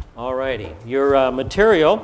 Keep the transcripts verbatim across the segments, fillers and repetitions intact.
All righty. Your uh, material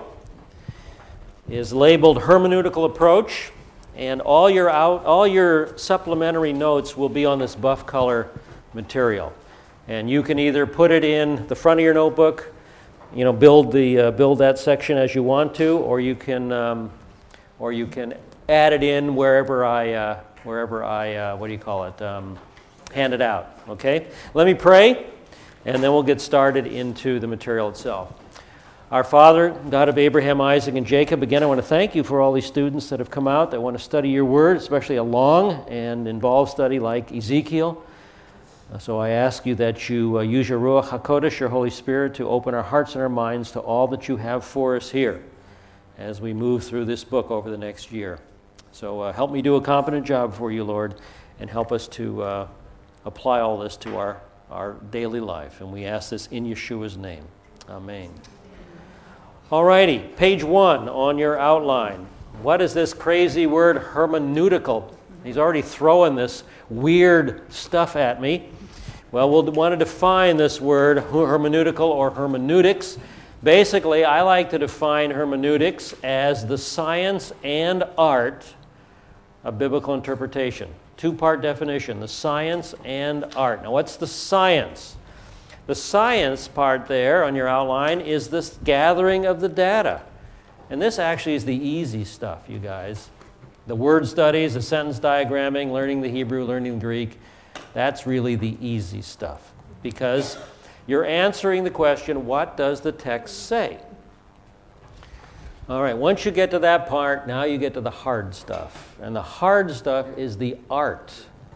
is labeled Hermeneutical Approach, and all your out, all your supplementary notes will be on this buff color material. And you can either put it in the front of your notebook, you know, build the uh, build that section as you want to, or you can um, or you can add it in wherever I uh, wherever I uh, what do you call it um, hand it out. Okay. Let me pray, and then we'll get started into the material itself. Our Father, God of Abraham, Isaac, and Jacob, again, I want to thank you for all these students that have come out that want to study your word, especially a long and involved study like Ezekiel. So I ask you that you uh, use your Ruach HaKodesh, your Holy Spirit, to open our hearts and our minds to all that you have for us here as we move through this book over the next year. So uh, help me do a competent job for you, Lord, and help us to uh, apply all this to our, our daily life. And we ask this in Yeshua's name. Amen. All righty, page one on your outline. What is this crazy word, hermeneutical? He's already throwing this weird stuff at me. Well, we'll want to define this word, hermeneutical or hermeneutics. Basically, I like to define hermeneutics as the science and art of biblical interpretation. Two-part definition, the science and art. Now, what's the science? The science part there on your outline is this gathering of the data. And this actually is the easy stuff, you guys. The word studies, the sentence diagramming, learning the Hebrew, learning the Greek, that's really the easy stuff. Because you're answering the question, what does the text say? All right, once you get to that part, now you get to the hard stuff. And the hard stuff is the art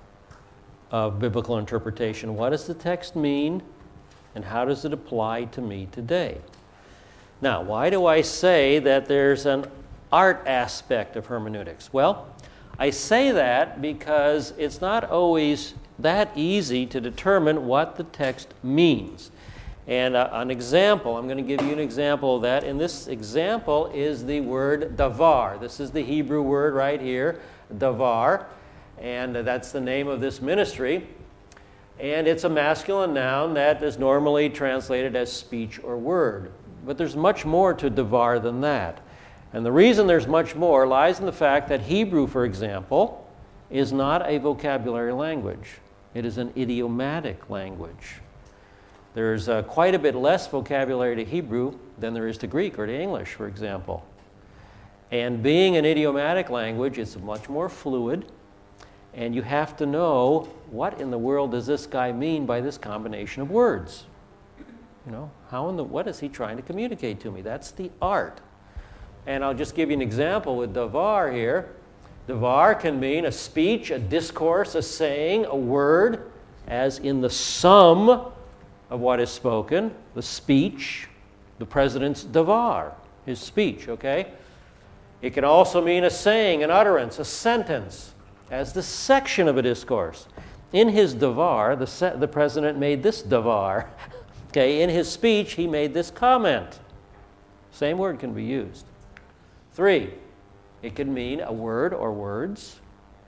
of biblical interpretation. What does the text mean? And how does it apply to me today? Now, why do I say that there's an art aspect of hermeneutics? Well, I say that because it's not always that easy to determine what the text means. And uh, an example, I'm going to give you an example of that. And this example is the word davar. This is the Hebrew word right here, davar. And uh, that's the name of this ministry. And it's a masculine noun that is normally translated as speech or word. But there's much more to davar than that. And the reason there's much more lies in the fact that Hebrew, for example, is not a vocabulary language. It is an idiomatic language. There's uh, quite a bit less vocabulary to Hebrew than there is to Greek or to English, for example. And being an idiomatic language, it's much more fluid. And you have to know, what in the world does this guy mean by this combination of words? You know, how in the, what is he trying to communicate to me? That's the art. And I'll just give you an example with davar here. Davar can mean a speech, a discourse, a saying, a word, as in the sum of what is spoken, the speech, the president's davar, his speech, okay? It can also mean a saying, an utterance, a sentence, as the section of a discourse. In his davar, the, se- the president made this davar. Okay, in his speech, he made this comment. Same word can be used. Three, it can mean a word or words.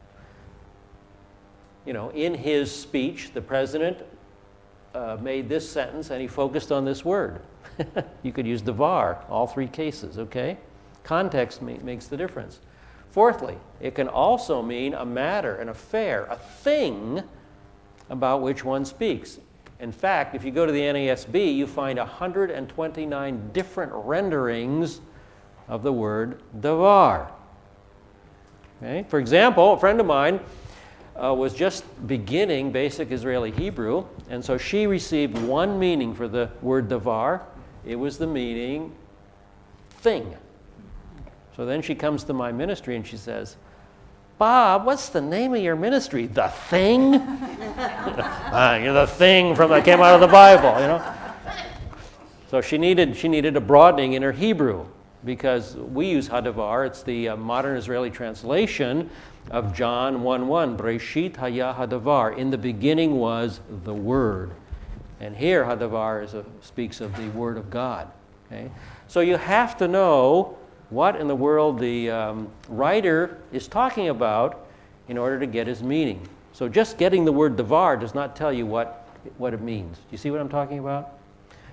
You know, in his speech, the president uh, made this sentence and he focused on this word. You could use davar, all three cases, okay? Context ma- makes the difference. Fourthly, it can also mean a matter, an affair, a thing about which one speaks. In fact, if you go to the N A S B, you find one hundred twenty-nine different renderings of the word davar. Okay? For example, a friend of mine uh, was just beginning basic Israeli Hebrew, and so she received one meaning for the word davar. It was the meaning thing. So then she comes to my ministry and she says, Bob, what's the name of your ministry? The Thing? uh, you're the thing from that came out of the Bible, you know. So she needed she needed a broadening in her Hebrew because we use hadavar. It's the uh, modern Israeli translation of John one one. Breshit haya hadavar. In the beginning was the Word. And here hadavar is a, speaks of the Word of God. Okay, so you have to know what in the world the um, writer is talking about in order to get his meaning. So just getting the word davar does not tell you what, what it means. Do you see what I'm talking about?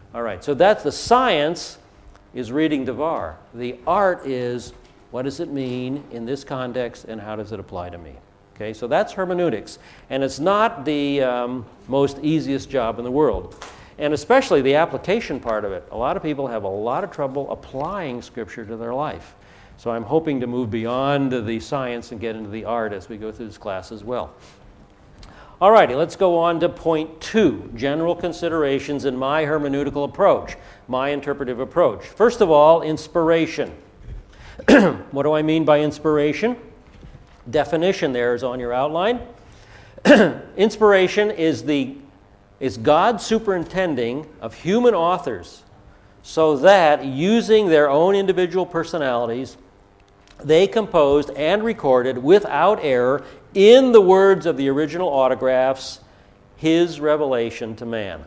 All right, so that's the science is reading Devar. The art is, what does it mean in this context and how does it apply to me? Okay, so that's hermeneutics. And it's not the um, most easiest job in the world. And especially the application part of it. A lot of people have a lot of trouble applying Scripture to their life. So I'm hoping to move beyond the science and get into the art as we go through this class as well. All righty, let's go on to point two, general considerations in my hermeneutical approach, my interpretive approach. First of all, inspiration. What do I mean by inspiration? Definition there is on your outline. Inspiration is the is God superintending of human authors so that, using their own individual personalities, they composed and recorded without error, in the words of the original autographs, His revelation to man.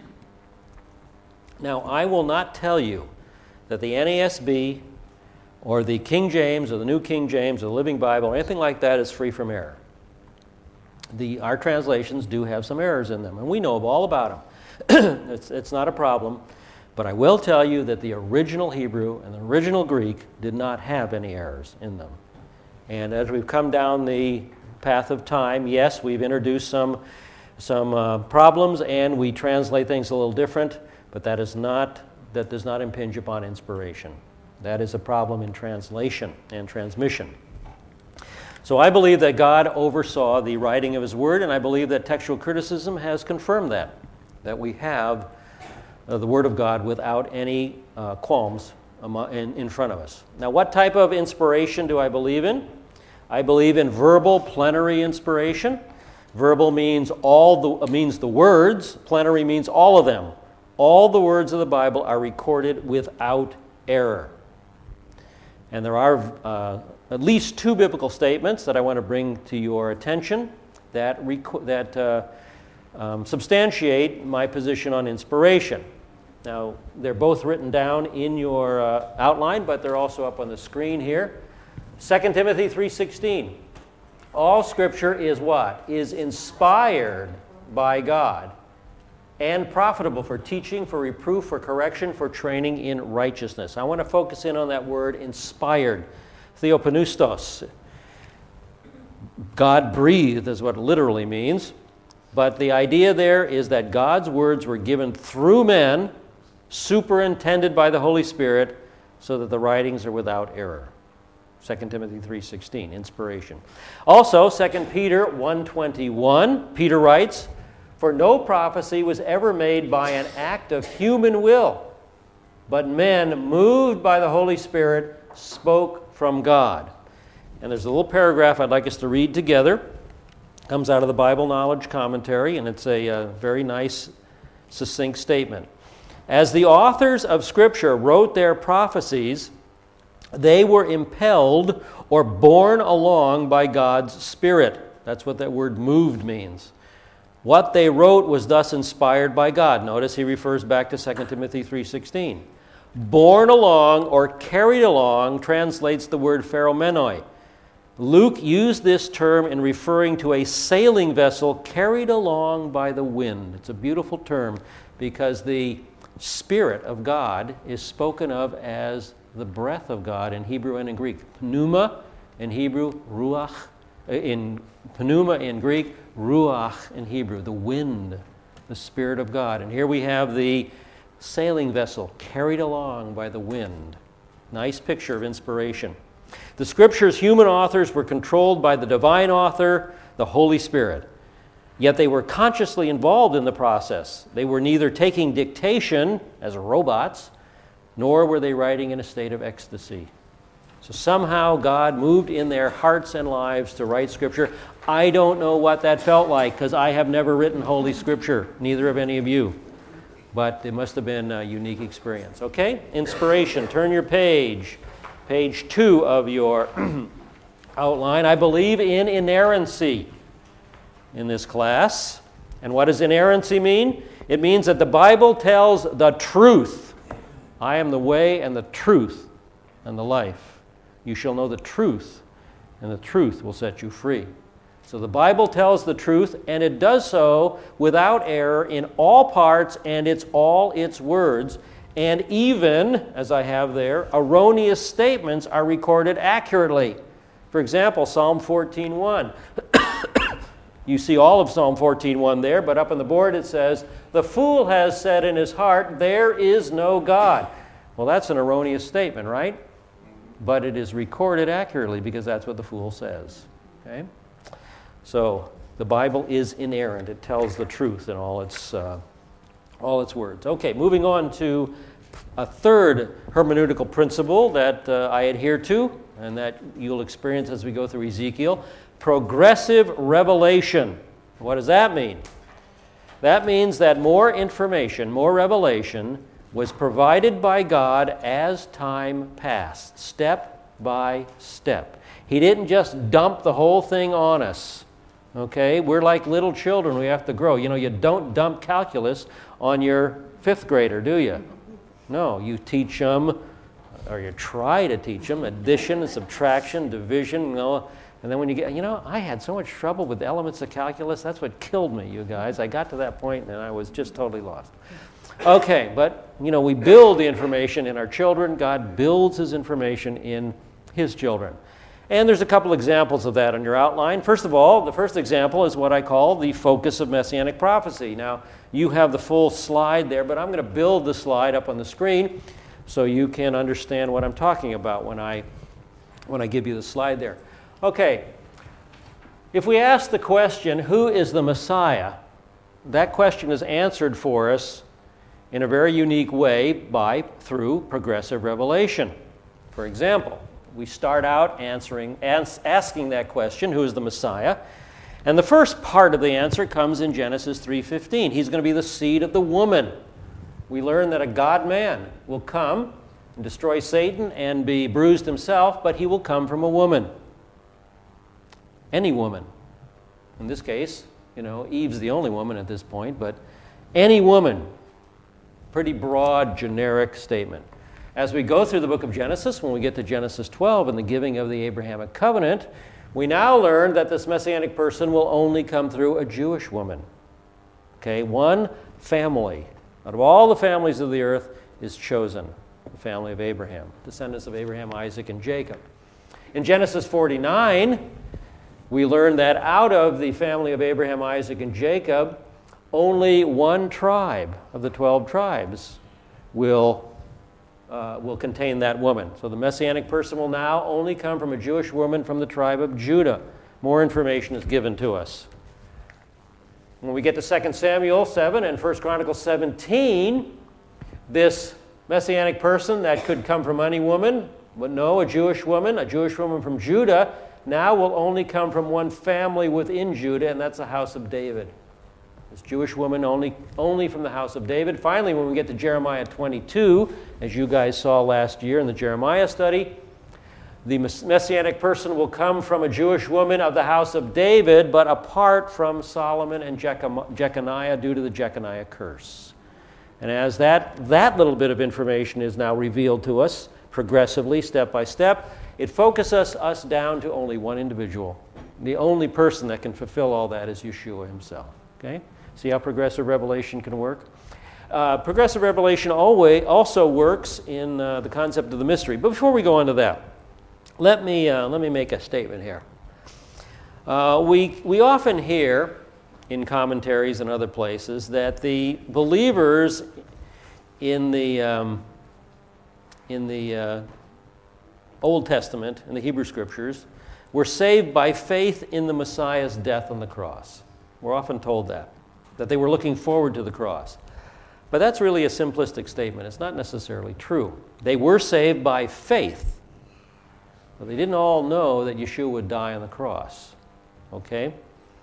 Now, I will not tell you that the N A S B or the King James or the New King James or the Living Bible or anything like that is free from error. The, our translations do have some errors in them, and we know all about them. it's, it's not a problem, but I will tell you that the original Hebrew and the original Greek did not have any errors in them. And as we've come down the path of time, yes, we've introduced some, some uh, problems, and we translate things a little different, but that is not, that does not impinge upon inspiration. That is a problem in translation and transmission. So I believe that God oversaw the writing of His Word, and I believe that textual criticism has confirmed that, that we have uh, the Word of God without any uh, qualms in, in front of us. Now, what type of inspiration do I believe in? I believe in verbal plenary inspiration. Verbal means all the means the words. Plenary means all of them. All the words of the Bible are recorded without error. And there are uh, at least two biblical statements that I want to bring to your attention that, rec- that uh, um, substantiate my position on inspiration. Now, they're both written down in your uh, outline, but they're also up on the screen here. Second Timothy three sixteen. All Scripture is what? Is inspired by God and profitable for teaching, for reproof, for correction, for training in righteousness. I want to focus in on that word inspired. Theopneustos. God breathed is what it literally means. But the idea there is that God's words were given through men, superintended by the Holy Spirit, so that the writings are without error. Second Timothy three sixteen, inspiration. Also, Second Peter one twenty-one, Peter writes, "For no prophecy was ever made by an act of human will, but men, moved by the Holy Spirit, spoke from God." And there's a little paragraph I'd like us to read together. It comes out of the Bible Knowledge Commentary, and it's a, a very nice, succinct statement. As the authors of Scripture wrote their prophecies, they were impelled or borne along by God's Spirit. That's what that word moved means. What they wrote was thus inspired by God. Notice he refers back to Second Timothy three sixteen. Borne along or carried along translates the word pheromenoi. Luke used this term in referring to a sailing vessel carried along by the wind. It's a beautiful term because the Spirit of God is spoken of as the breath of God in Hebrew and in Greek. Pneuma in Hebrew, ruach in pneuma in Greek, ruach in Hebrew, the wind, the Spirit of God. And here we have the sailing vessel carried along by the wind. Nice picture of inspiration. The Scripture's human authors were controlled by the divine author, the Holy Spirit. Yet they were consciously involved in the process. They were neither taking dictation as robots, nor were they writing in a state of ecstasy. So somehow God moved in their hearts and lives to write Scripture. I don't know what that felt like because I have never written Holy Scripture, neither have any of you. But it must have been a unique experience. Okay? Inspiration. Turn your page. Page two of your outline. I believe in inerrancy in this class. And what does inerrancy mean? It means that the Bible tells the truth. I am the way and the truth and the life. You shall know the truth, and the truth will set you free. So the Bible tells the truth, and it does so without error in all parts, and it's all its words. And even, as I have there, erroneous statements are recorded accurately. For example, Psalm fourteen one. You see all of Psalm fourteen one there, but up on the board it says, "The fool has said in his heart, there is no God." Well, that's an erroneous statement, right? But it is recorded accurately because that's what the fool says. Okay? So the Bible is inerrant. It tells the truth in all its, uh, all its words. Okay, moving on to a third hermeneutical principle that uh, I adhere to and that you'll experience as we go through Ezekiel. Progressive revelation. What does that mean? That means that more information, more revelation was provided by God as time passed, step by step. He didn't just dump the whole thing on us. Okay? We're like little children. We have to grow. You know, you don't dump calculus on your fifth grader, do you? No, you teach them, or you try to teach them, addition and subtraction, division, you know. And then when you get, you know, I had so much trouble with elements of calculus. That's what killed me, you guys. I got to that point and I was just totally lost. Okay, but, you know, we build the information in our children. God builds his information in his children. And there's a couple examples of that on your outline. First of all, the first example is what I call the focus of Messianic prophecy. Now, you have the full slide there, but I'm going to build the slide up on the screen so you can understand what I'm talking about when I, when I give you the slide there. Okay, if we ask the question, who is the Messiah? That question is answered for us in a very unique way by, through progressive revelation. For example, we start out answering, ans- asking that question, who is the Messiah? And the first part of the answer comes in Genesis three fifteen. He's going to be the seed of the woman. We learn that a God-man will come and destroy Satan and be bruised himself, but he will come from a woman. Any woman. In this case, you know, Eve's the only woman at this point, but any woman. Pretty broad, generic statement. As we go through the book of Genesis, when we get to Genesis twelve and the giving of the Abrahamic covenant, we now learn that this Messianic person will only come through a Jewish woman. Okay, one family. Out of all the families of the earth is chosen, the family of Abraham, descendants of Abraham, Isaac, and Jacob. In Genesis forty-nine, we learn that out of the family of Abraham, Isaac, and Jacob, only one tribe of the twelve tribes will, uh, will contain that woman. So the Messianic person will now only come from a Jewish woman from the tribe of Judah. More information is given to us. When we get to Second Samuel seven and First Chronicles seventeen, this Messianic person that could come from any woman, but no, a Jewish woman, a Jewish woman from Judah, now will only come from one family within Judah, and that's the house of David. This Jewish woman only, only from the house of David. Finally, when we get to Jeremiah twenty-two, as you guys saw last year in the Jeremiah study, the Messianic person will come from a Jewish woman of the house of David, but apart from Solomon and Jeconiah due to the Jeconiah curse. And as that, that little bit of information is now revealed to us progressively, step by step, it focuses us down to only one individual. The only person that can fulfill all that is Yeshua himself. Okay? See how progressive revelation can work? Uh, progressive revelation always also works in uh, the concept of the mystery. But before we go on to that, let me, uh, let me make a statement here. Uh, we, we often hear in commentaries and other places that the believers in the, um, in the uh, Old Testament, in the Hebrew Scriptures, were saved by faith in the Messiah's death on the cross. We're often told that, that they were looking forward to the cross. But that's really a simplistic statement. It's not necessarily true. They were saved by faith, but they didn't all know that Yeshua would die on the cross. Okay?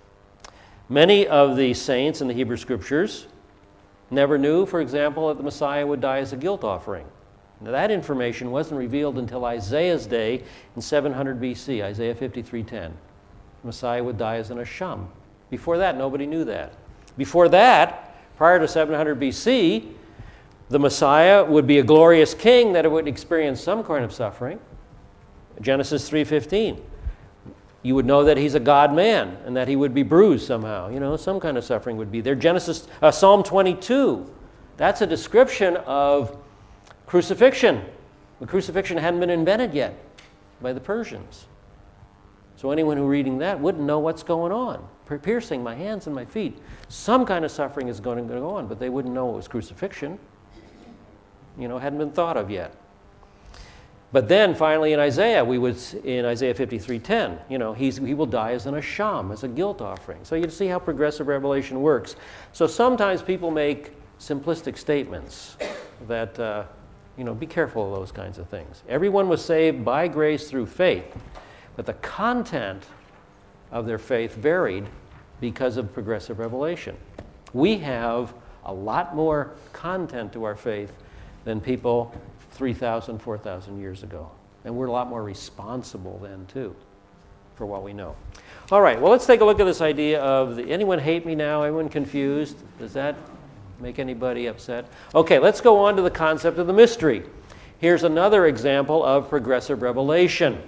Many of the saints in the Hebrew Scriptures never knew, for example, that the Messiah would die as a guilt offering. Now, that information wasn't revealed until Isaiah's day in seven hundred B C, Isaiah fifty-three ten. The Messiah would die as an Asham. Before that, nobody knew that. Before that, prior to seven hundred B C, the Messiah would be a glorious king that would experience some kind of suffering. Genesis three fifteen. you would know that he's a God-man and that he would be bruised somehow. You know, some kind of suffering would be there. Genesis, uh, Psalm twenty-two, that's a description of crucifixion. The crucifixion hadn't been invented yet by the Persians. So anyone who reading that wouldn't know what's going on. Piercing my hands and my feet. Some kind of suffering is going to go on, but they wouldn't know it was crucifixion. You know, hadn't been thought of yet. But then finally in Isaiah, we would, in Isaiah fifty-three ten, you know, he's, he will die as an asham, as a guilt offering. So you see how progressive revelation works. So sometimes people make simplistic statements that, uh, you know, be careful of those kinds of things. Everyone was saved by grace through faith, but the content of their faith varied because of progressive revelation. We have a lot more content to our faith than people three thousand, four thousand years ago. And we're a lot more responsible then, too, for what we know. All right, well, let's take a look at this idea of, the, anyone hate me now? Anyone confused? Does that make anybody upset? Okay, let's go on to the concept of the mystery. Here's another example of progressive revelation.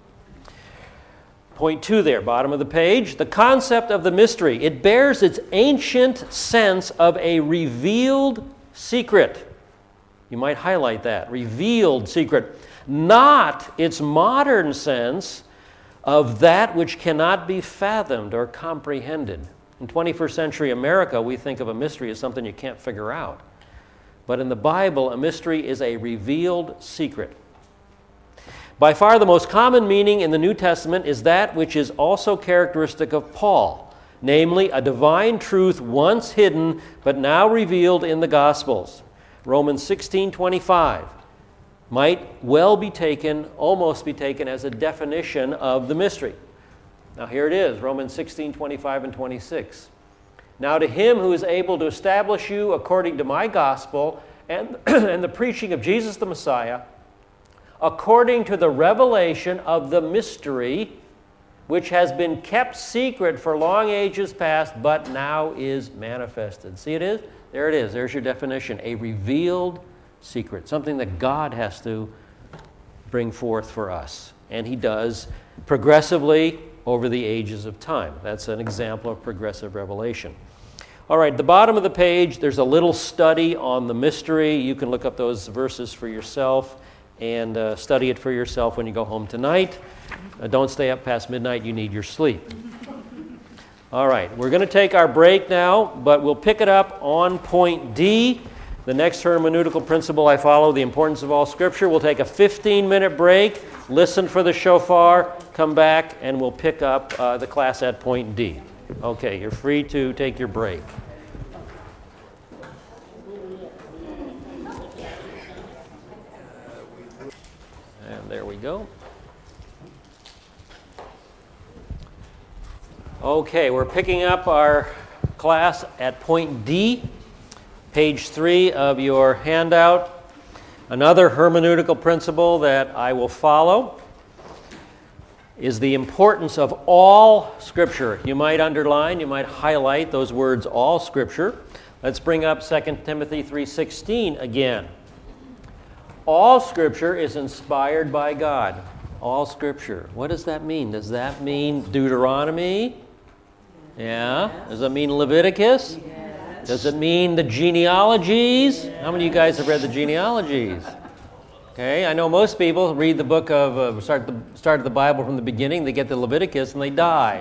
Point two there, bottom of the page. The concept of the mystery. It bears its ancient sense of a revealed secret. You might highlight that. Revealed secret. Not its modern sense of that which cannot be fathomed or comprehended. In twenty-first century America, we think of a mystery as something you can't figure out. But in the Bible, a mystery is a revealed secret. By far the most common meaning in the New Testament is that which is also characteristic of Paul, namely a divine truth once hidden but now revealed in the Gospels. Romans sixteen twenty-five might well be taken, almost be taken as a definition of the mystery. Now here it is, Romans sixteen twenty-five and twenty-six. Now to him who is able to establish you according to my gospel and, and the preaching of Jesus the Messiah, according to the revelation of the mystery, which has been kept secret for long ages past, but now is manifested. See it is? There it is. There's your definition. A revealed secret. Something that God has to bring forth for us. And he does progressively over the ages of time. That's an example of progressive revelation. All right, the bottom of the page, there's a little study on the mystery. You can look up those verses for yourself and uh, study it for yourself when you go home tonight. Uh, don't stay up past midnight. You need your sleep. All right, we're going to take our break now, but we'll pick it up on point D, the next hermeneutical principle I follow, the importance of all Scripture. We'll take a fifteen-minute break, listen for the shofar, come back, and we'll pick up uh, the class at point D. Okay, you're free to take your break. And there we go. Okay, we're picking up our class at point D, page three of your handout. Another hermeneutical principle that I will follow is the importance of all Scripture. You might underline, you might highlight those words, all Scripture. Let's bring up Second Timothy three sixteen again. All Scripture is inspired by God. All Scripture. What does that mean? Does that mean Deuteronomy? Yeah. Does it mean Leviticus? Yes. Does it mean the genealogies? How many of you guys have read the genealogies? Okay, I know most people read the book of, uh, start the start of the Bible from the beginning, they get to Leviticus and they die.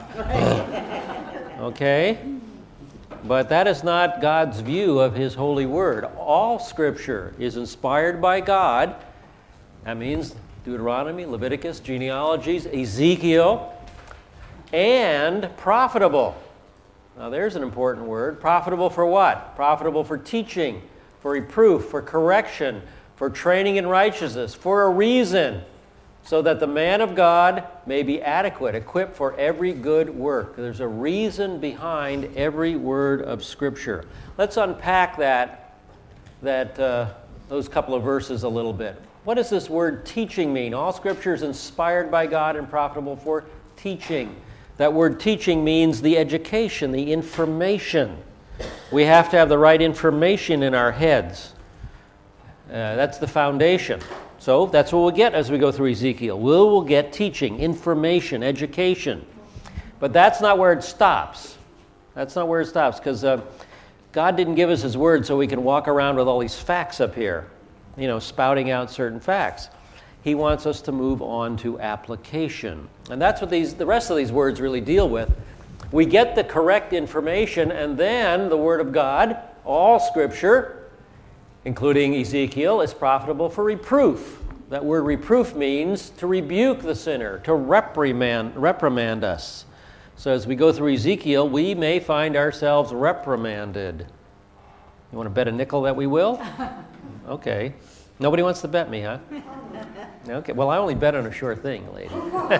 Okay? But that is not God's view of His holy word. All Scripture is inspired by God. That means Deuteronomy, Leviticus, genealogies, Ezekiel, and profitable. Now there's an important word. Profitable for what? Profitable for teaching, for reproof, for correction, for training in righteousness, for a reason, so that the man of God may be adequate, equipped for every good work. There's a reason behind every word of Scripture. Let's unpack that, that uh, those couple of verses a little bit. What does this word teaching mean? All Scripture is inspired by God and profitable for teaching. That word teaching means the education, the information. We have to have the right information in our heads. Uh, that's the foundation. So that's what we'll get as we go through Ezekiel. We'll, we'll get teaching, information, education. But that's not where it stops. That's not where it stops, because uh, God didn't give us his word so we can walk around with all these facts up here, you know, spouting out certain facts. He wants us to move on to application. And that's what these, the rest of these words really deal with. We get the correct information, and then the Word of God, all Scripture, including Ezekiel, is profitable for reproof. That word reproof means to rebuke the sinner, to reprimand, reprimand us. So as we go through Ezekiel, we may find ourselves reprimanded. You want to bet a nickel that we will? Okay. Nobody wants to bet me, huh? Okay. Well, I only bet on a sure thing, lady.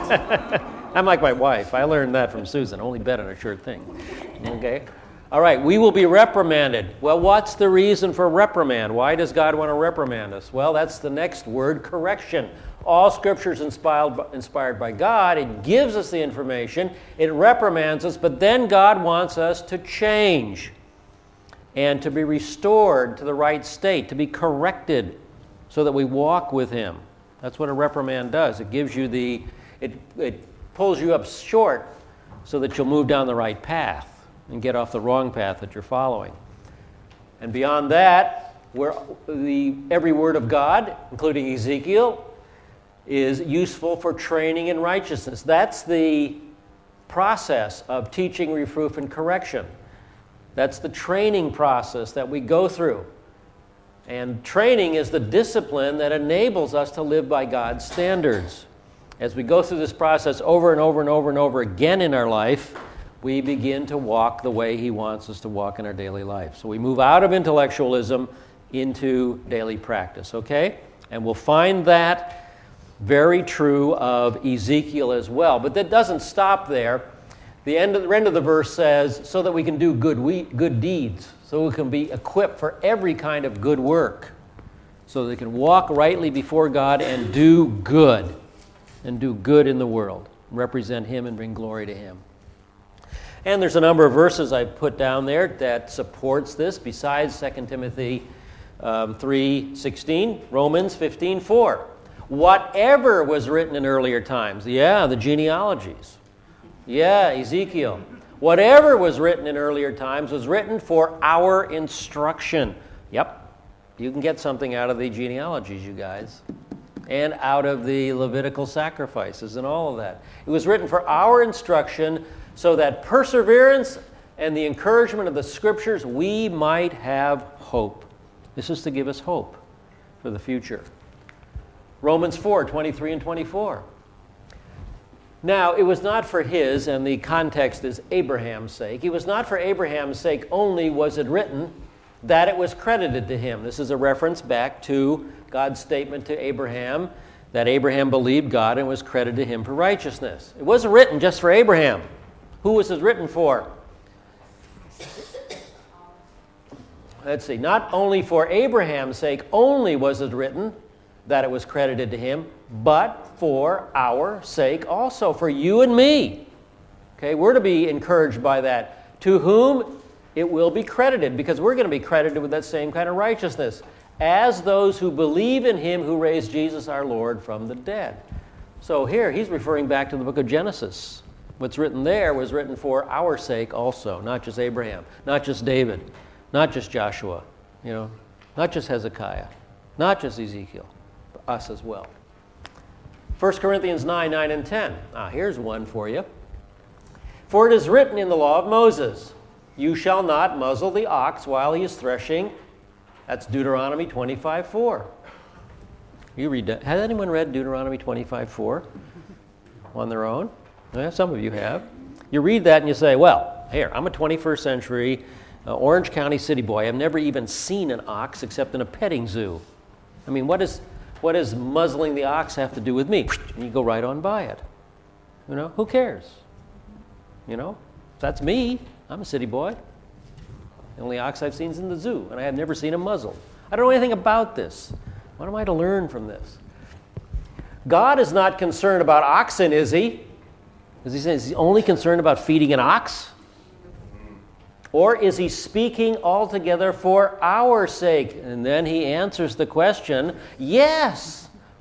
I'm like my wife. I learned that from Susan. Only bet on a sure thing. Okay. All right. We will be reprimanded. Well, what's the reason for reprimand? Why does God want to reprimand us? Well, that's the next word, correction. All Scripture is inspired, inspired by God. It gives us the information. It reprimands us, but then God wants us to change and to be restored to the right state, to be corrected so that we walk with him. That's what a reprimand does. It gives you the, it, it pulls you up short so that you'll move down the right path and get off the wrong path that you're following. And beyond that, where the, every word of God, including Ezekiel, is useful for training in righteousness. That's the process of teaching, reproof, and correction. That's the training process that we go through. And training is the discipline that enables us to live by God's standards. As we go through this process over and over and over and over again in our life, we begin to walk the way he wants us to walk in our daily life. So we move out of intellectualism into daily practice, okay? And we'll find that very true of Ezekiel as well. But that doesn't stop there. The end of the, end of the verse says, so that we can do good, we, good deeds, so we can be equipped for every kind of good work, so that we can walk rightly before God and do good, and do good in the world, represent him and bring glory to him. And there's a number of verses I've put down there that supports this, besides Second Timothy um, three sixteen, Romans fifteen four. Whatever was written in earlier times, yeah, the genealogies, yeah, Ezekiel. Whatever was written in earlier times was written for our instruction. Yep, you can get something out of the genealogies, you guys, and out of the Levitical sacrifices and all of that. It was written for our instruction so that perseverance and the encouragement of the Scriptures, we might have hope. This is to give us hope for the future. Romans four twenty-three and twenty-four. Now, it was not for his, and the context is Abraham's sake. It was not for Abraham's sake only was it written that it was credited to him. This is a reference back to God's statement to Abraham that Abraham believed God and was credited to him for righteousness. It wasn't written just for Abraham. Who was it written for? Let's see. Not only for Abraham's sake only was it written that it was credited to him, but for our sake also, for you and me. Okay, we're to be encouraged by that. To whom it will be credited, because we're going to be credited with that same kind of righteousness, as those who believe in him who raised Jesus our Lord from the dead. So here, he's referring back to the book of Genesis. What's written there was written for our sake also, not just Abraham, not just David, not just Joshua, you know, not just Hezekiah, not just Ezekiel, but us as well. First Corinthians nine, nine and ten. Ah, here's one for you. For it is written in the law of Moses, you shall not muzzle the ox while he is threshing. That's Deuteronomy twenty-five, four. You read that. Has anyone read Deuteronomy twenty-five, four on their own? Yeah, some of you have. You read that and you say, well, here, I'm a twenty-first century uh, Orange County city boy. I've never even seen an ox except in a petting zoo. I mean, what is... What does muzzling the ox have to do with me? And you go right on by it. You know, who cares? You know, that's me. I'm a city boy. The only ox I've seen is in the zoo, and I have never seen him muzzled. I don't know anything about this. What am I to learn from this? God is not concerned about oxen, is he? Is he saying he's only concerned about feeding an ox? Or is he speaking altogether for our sake? And then he answers the question, yes,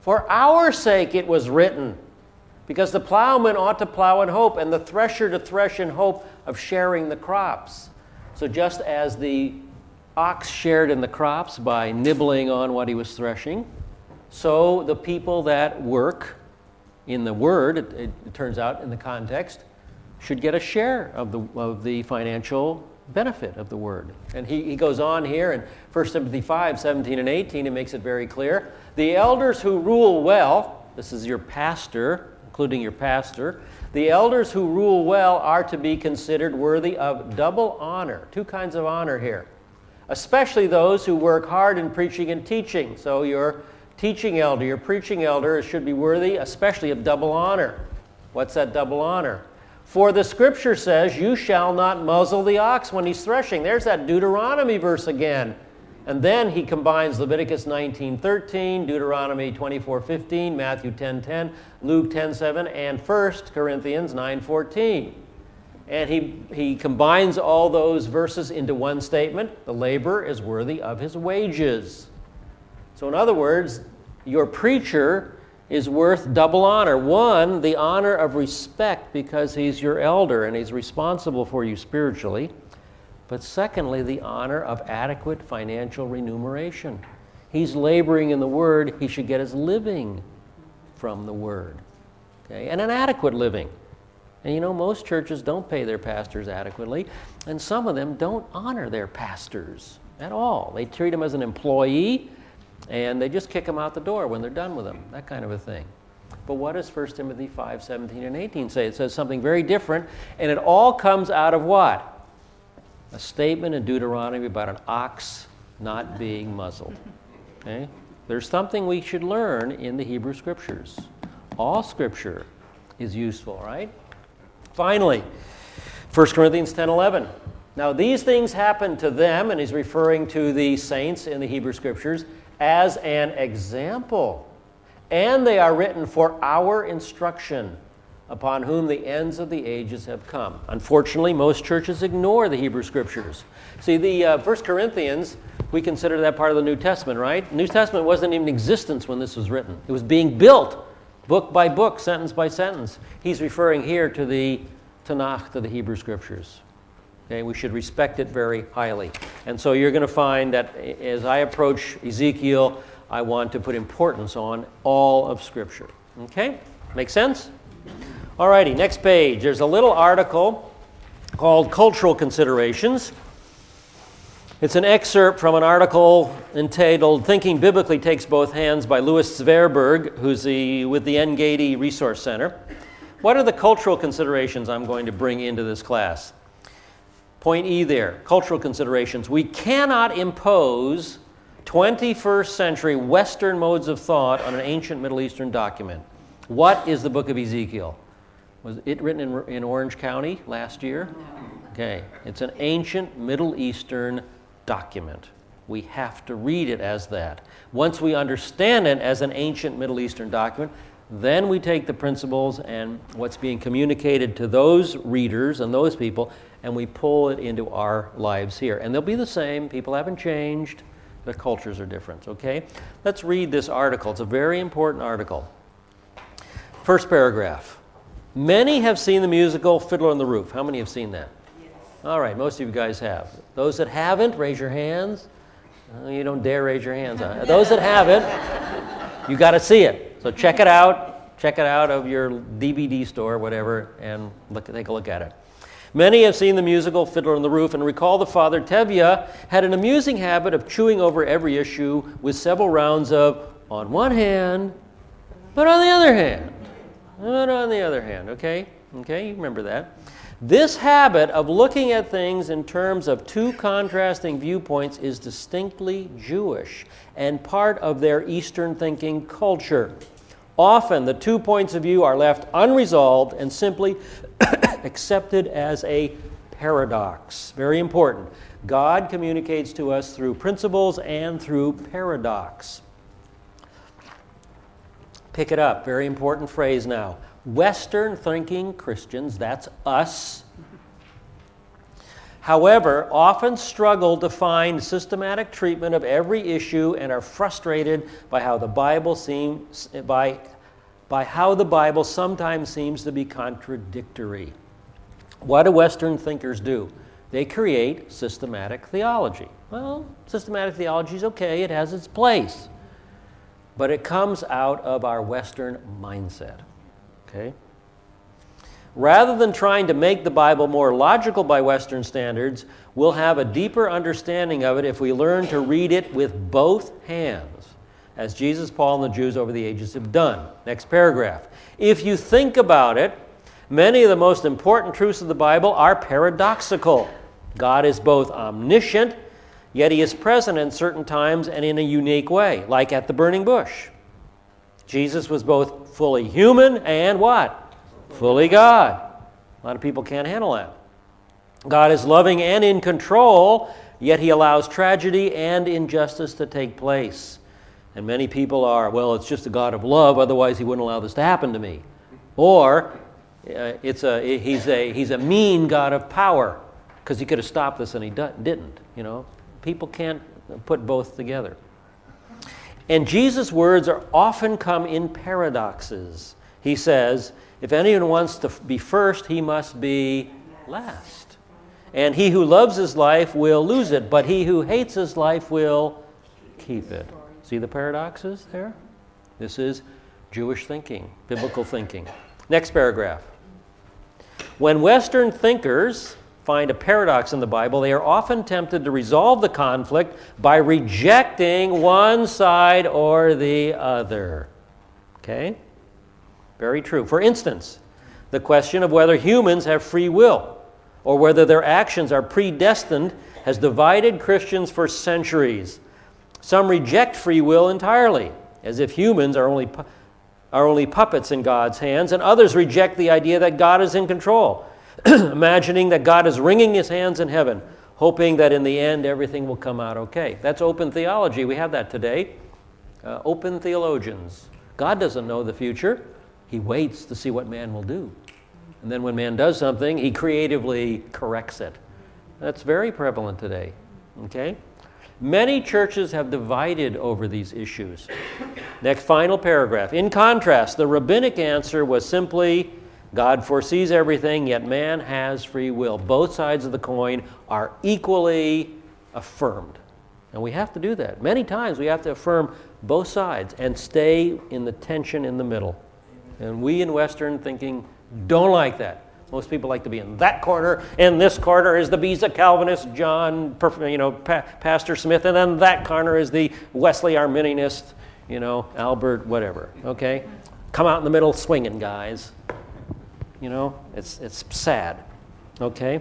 For our sake it was written, because the plowman ought to plow in hope, and the thresher to thresh in hope of sharing the crops. So just as the ox shared in the crops by nibbling on what he was threshing, so the people that work in the word, it, it, it turns out in the context, should get a share of the, of the financial benefit of the word. And he, he goes on here in First Timothy five, seventeen and eighteen, it makes it very clear. The elders who rule well, this is your pastor, including your pastor, the elders who rule well are to be considered worthy of double honor. Two kinds of honor here. Especially those who work hard in preaching and teaching. So your teaching elder, your preaching elder should be worthy especially of double honor. What's that double honor? For the scripture says, you shall not muzzle the ox when he's threshing. There's that Deuteronomy verse again. And then he combines Leviticus nineteen thirteen, Deuteronomy twenty-four fifteen, Matthew ten ten, Luke ten seven, and First Corinthians nine fourteen. And he, he combines all those verses into one statement. The laborer is worthy of his wages. So in other words, your preacher is worth double honor. One, the honor of respect because he's your elder and he's responsible for you spiritually. But secondly, the honor of adequate financial remuneration. He's laboring in the word. He should get his living from the word. Okay? And an adequate living. And you know, most churches don't pay their pastors adequately, and some of them don't honor their pastors at all. They treat them as an employee, and they just kick them out the door when they're done with them, that kind of a thing. But what does First Timothy five, seventeen and eighteen say? It says something very different, and it all comes out of what? A statement in Deuteronomy about an ox not being muzzled. Okay? There's something we should learn in the Hebrew Scriptures. All Scripture is useful, right? Finally, First Corinthians ten eleven. Now these things happened to them, and he's referring to the saints in the Hebrew Scriptures, as an example. And they are written for our instruction, upon whom the ends of the ages have come. Unfortunately, most churches ignore the Hebrew Scriptures. See, the uh, First Corinthians, we consider that part of the New Testament, right? The New Testament wasn't even in existence when this was written. It was being built book by book, sentence by sentence. He's referring here to the Tanakh, to the Hebrew Scriptures. Okay, we should respect it very highly. And so you're going to find that as I approach Ezekiel, I want to put importance on all of Scripture. Okay? Make sense? All righty, next page. There's a little article called Cultural Considerations. It's an excerpt from an article entitled Thinking Biblically Takes Both Hands by Louis Zverberg, who's the, with the Engedi Resource Center. What are the cultural considerations I'm going to bring into this class? Point E there, cultural considerations. We cannot impose twenty-first century Western modes of thought on an ancient Middle Eastern document. What is the book of Ezekiel? Was it written in, in Orange County last year? Okay, it's an ancient Middle Eastern document. We have to read it as that. Once we understand it as an ancient Middle Eastern document, then we take the principles and what's being communicated to those readers and those people, and we pull it into our lives here. And they'll be the same. People haven't changed. The cultures are different, okay? Let's read this article. It's a very important article. First paragraph. Many have seen the musical Fiddler on the Roof. How many have seen that? Yes. All right, most of you guys have. Those that haven't, raise your hands. Oh, you don't dare raise your hands. Huh? Those that haven't, you got to see it. So check it out. Check it out of your D V D store, whatever, and look, take a look at it. Many have seen the musical Fiddler on the Roof and recall the father Tevye had an amusing habit of chewing over every issue with several rounds of on one hand, but on the other hand. But on the other hand, okay? Okay, you remember that. This habit of looking at things in terms of two contrasting viewpoints is distinctly Jewish and part of their Eastern thinking culture. Often the two points of view are left unresolved and simply accepted as a paradox. Very important. God communicates to us through principles and through paradox. Pick it up. Very important phrase now. Western thinking Christians, that's us, however, often struggle to find systematic treatment of every issue and are frustrated by how the Bible seems by by how the Bible sometimes seems to be contradictory. What do Western thinkers do? They create systematic theology. Well, systematic theology is okay, it has its place, but it comes out of our Western mindset. Okay? Rather than trying to make the Bible more logical by Western standards, we'll have a deeper understanding of it if we learn to read it with both hands, as Jesus, Paul, and the Jews over the ages have done. Next paragraph. If you think about it, many of the most important truths of the Bible are paradoxical. God is both omniscient, yet he is present in certain times and in a unique way, like at the burning bush. Jesus was both fully human and what? Fully God. A lot of people can't handle that. God is loving and in control, yet he allows tragedy and injustice to take place. And many people are, well, it's just a God of love, otherwise he wouldn't allow this to happen to me. Or uh, it's a he's a he's a mean God of power because he could have stopped this and he do, didn't. You know, people can't put both together. And Jesus' words are often come in paradoxes. He says, if anyone wants to be first, he must be last. And he who loves his life will lose it, but he who hates his life will keep it. See the paradoxes there? This is Jewish thinking, biblical thinking. Next paragraph. When Western thinkers find a paradox in the Bible, they are often tempted to resolve the conflict by rejecting one side or the other. Okay? Very true. For instance, the question of whether humans have free will or whether their actions are predestined has divided Christians for centuries. Some reject free will entirely, as if humans are only, pu- are only puppets in God's hands, and others reject the idea that God is in control, imagining that God is wringing his hands in heaven, hoping that in the end everything will come out okay. That's open theology. We have that today. Uh, open theologians. God doesn't know the future. He waits to see what man will do. And then when man does something, he creatively corrects it. That's very prevalent today. Okay? Many churches have divided over these issues. Next, final paragraph. In contrast, the rabbinic answer was simply, God foresees everything, yet man has free will. Both sides of the coin are equally affirmed. And we have to do that. Many times we have to affirm both sides and stay in the tension in the middle. And we in Western thinking don't like that. Most people like to be in that corner, and this corner is the Beza Calvinist, John, you know, pa- Pastor Smith, and then that corner is the Wesley Arminianist, you know, Albert, whatever. Okay, come out in the middle, swinging, guys. You know, it's it's sad. Okay.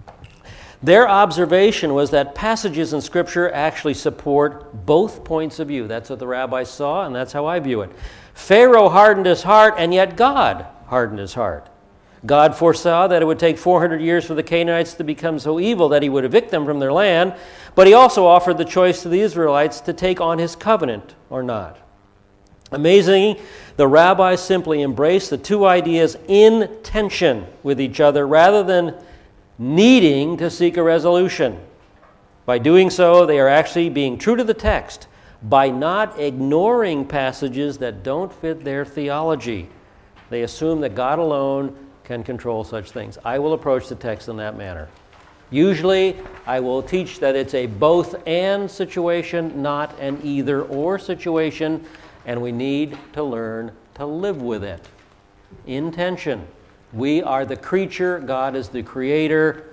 Their observation was that passages in Scripture actually support both points of view. That's what the rabbis saw, and that's how I view it. Pharaoh hardened his heart, and yet God hardened his heart. God foresaw that it would take four hundred years for the Canaanites to become so evil that he would evict them from their land, but he also offered the choice to the Israelites to take on his covenant or not. Amazingly, the rabbis simply embraced the two ideas in tension with each other rather than needing to seek a resolution. By doing so, they are actually being true to the text by not ignoring passages that don't fit their theology. They assume that God alone can control such things. I will approach the text in that manner. Usually, I will teach that it's a both-and situation, not an either-or situation, and we need to learn to live with it. In tension. We are the creature, God is the creator.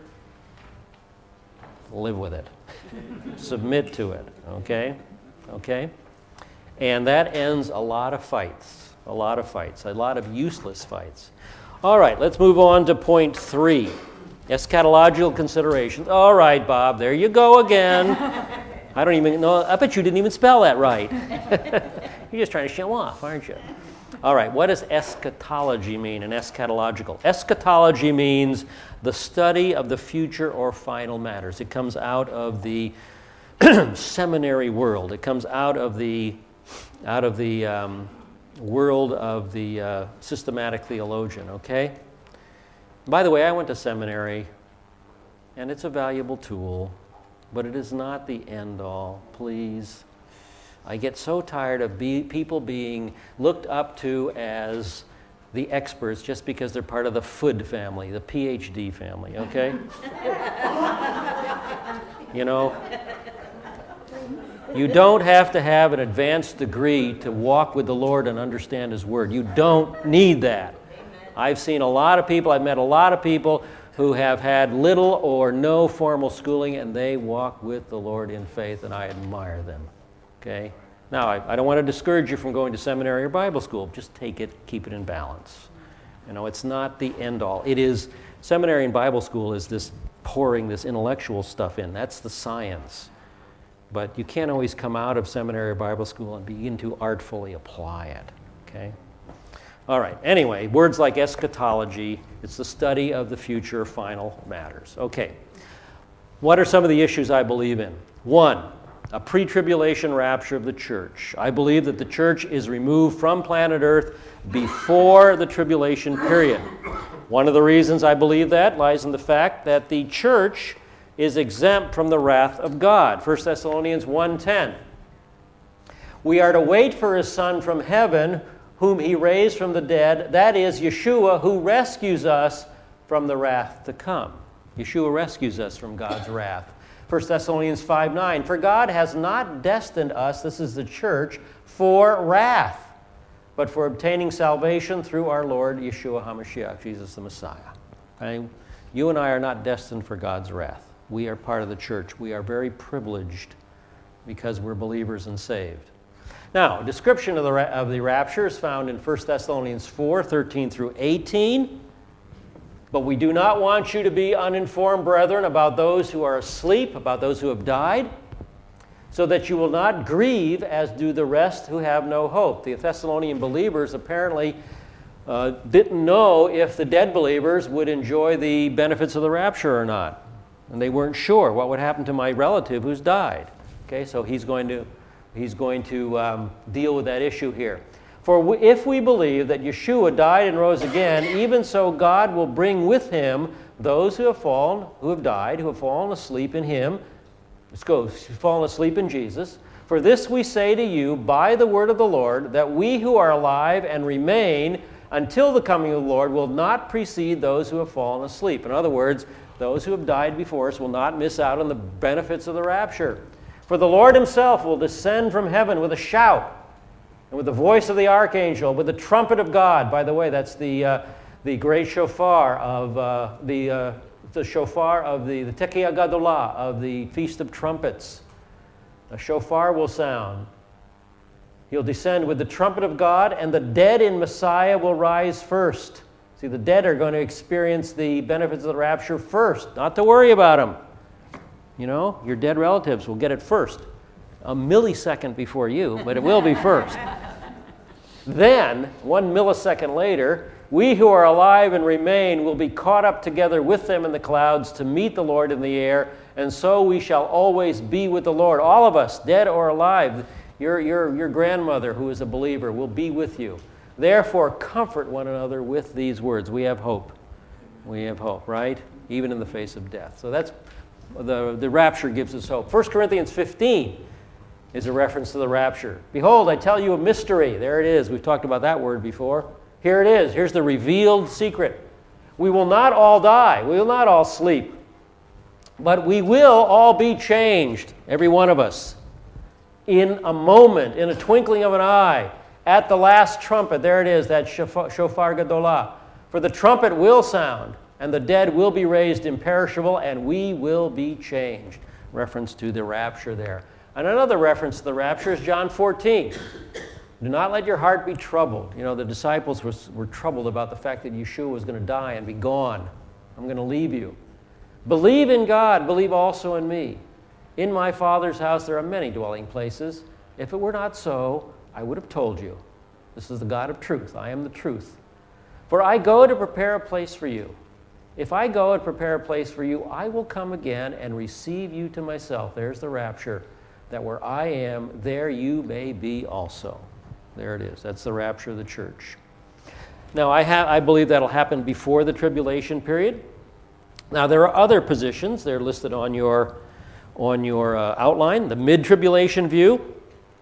Live with it. Submit to it, okay? Okay? And that ends a lot of fights, a lot of fights, a lot of useless fights. All right, let's move on to point three, eschatological considerations. All right, Bob, there you go again. I don't even know, I bet you didn't even spell that right. You're just trying to show off, aren't you? All right, what does eschatology mean and eschatological? Eschatology means the study of the future or final matters. It comes out of the seminary world. It comes out of the out of the um, world of the uh, systematic theologian, okay? By the way, I went to seminary, and it's a valuable tool, but it is not the end all, please. I get so tired of be, people being looked up to as the experts just because they're part of the F U D family, the P H D family, okay? You know, you don't have to have an advanced degree to walk with the Lord and understand His Word. You don't need that. I've seen a lot of people, I've met a lot of people who have had little or no formal schooling, and they walk with the Lord in faith, and I admire them, okay? Now, I, I don't want to discourage you from going to seminary or Bible school. Just take it, keep it in balance. You know, it's not the end all. It is, seminary and Bible school is this pouring this intellectual stuff in. That's the science. But you can't always come out of seminary or Bible school and begin to artfully apply it, okay? All right, anyway, words like eschatology, it's the study of the future final matters. Okay, what are some of the issues I believe in? One, a pre-tribulation rapture of the church. I believe that the church is removed from planet Earth before the tribulation period. One of the reasons I believe that lies in the fact that the church is exempt from the wrath of God. First Thessalonians one ten. We are to wait for His Son from heaven, whom He raised from the dead, that is, Yeshua, who rescues us from the wrath to come. Yeshua rescues us from God's wrath. First Thessalonians five nine, for God has not destined us, this is the church, for wrath, but for obtaining salvation through our Lord Yeshua HaMashiach, Jesus the Messiah. Okay? You and I are not destined for God's wrath. We are part of the church. We are very privileged because we're believers and saved. Now, a description of the, ra- of the rapture is found in First Thessalonians four thirteen through eighteen. But we do not want you to be uninformed, brethren, about those who are asleep, about those who have died, so that you will not grieve as do the rest who have no hope. The Thessalonian believers apparently uh, didn't know if the dead believers would enjoy the benefits of the rapture or not. And they weren't sure what would happen to my relative who's died. Okay, so he's going to, he's going to um, deal with that issue here. For we, if we believe that Yeshua died and rose again, even so God will bring with Him those who have fallen, who have died, who have fallen asleep in Him. Let's go, fallen asleep in Jesus. For this we say to you by the word of the Lord, that we who are alive and remain until the coming of the Lord will not precede those who have fallen asleep. In other words, those who have died before us will not miss out on the benefits of the rapture. For the Lord Himself will descend from heaven with a shout, and with the voice of the archangel, with the trumpet of God. By the way, that's the uh, the great shofar of uh, the uh, the shofar of the the Tekiah Gadolah of the Feast of Trumpets. A shofar will sound. He'll descend with the trumpet of God, and the dead in Messiah will rise first. See, the dead are going to experience the benefits of the rapture first. Not to worry about them. You know, your dead relatives will get it first. A millisecond before you, but it will be first. Then, one millisecond later, we who are alive and remain will be caught up together with them in the clouds to meet the Lord in the air, and so we shall always be with the Lord. All of us, dead or alive, your, your, your grandmother who is a believer will be with you. Therefore, comfort one another with these words. We have hope. We have hope, right? Even in the face of death. So that's, the, the rapture gives us hope. First Corinthians fifteen is a reference to the rapture. Behold, I tell you a mystery. There it is. We've talked about that word before. Here it is. Here's the revealed secret. We will not all die. We will not all sleep. But we will all be changed, every one of us, in a moment, in a twinkling of an eye, at the last trumpet. There it is, that shofar, shofar gadolah. For the trumpet will sound, and the dead will be raised imperishable, and we will be changed. Reference to the rapture there. And another reference to the rapture is John fourteen. Do not let your heart be troubled. You know, the disciples were, were troubled about the fact that Yeshua was going to die and be gone. I'm going to leave you. Believe in God. Believe also in me. In my Father's house there are many dwelling places. If it were not so, I would have told you. This is the God of truth. I am the truth. For I go to prepare a place for you. If I go and prepare a place for you, I will come again and receive you to myself. There's the rapture. That where I am, there you may be also. There it is. That's the rapture of the church. Now, I, ha- I believe that'll happen before the tribulation period. Now, there are other positions. They're listed on your, on your uh, outline. The mid-tribulation view.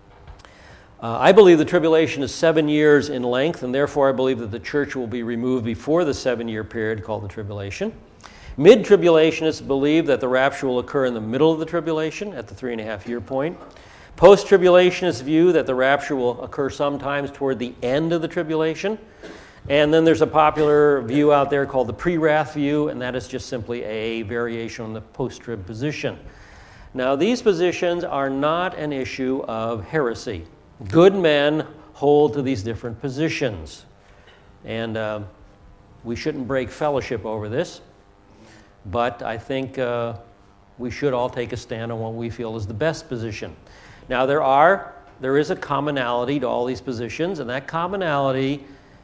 Uh, I believe the tribulation is seven years in length, and therefore I believe that the church will be removed before the seven-year period called the tribulation. Mid-tribulationists believe that the rapture will occur in the middle of the tribulation at the three and a half year point. Post-tribulationists view that the rapture will occur sometimes toward the end of the tribulation. And then there's a popular view out there called the pre-wrath view, and that is just simply a variation on the post-trib position. Now, these positions are not an issue of heresy. Good men hold to these different positions. And uh, we shouldn't break fellowship over this. But I think uh, we should all take a stand on what we feel is the best position. Now, there are, there is a commonality to all these positions, and that commonality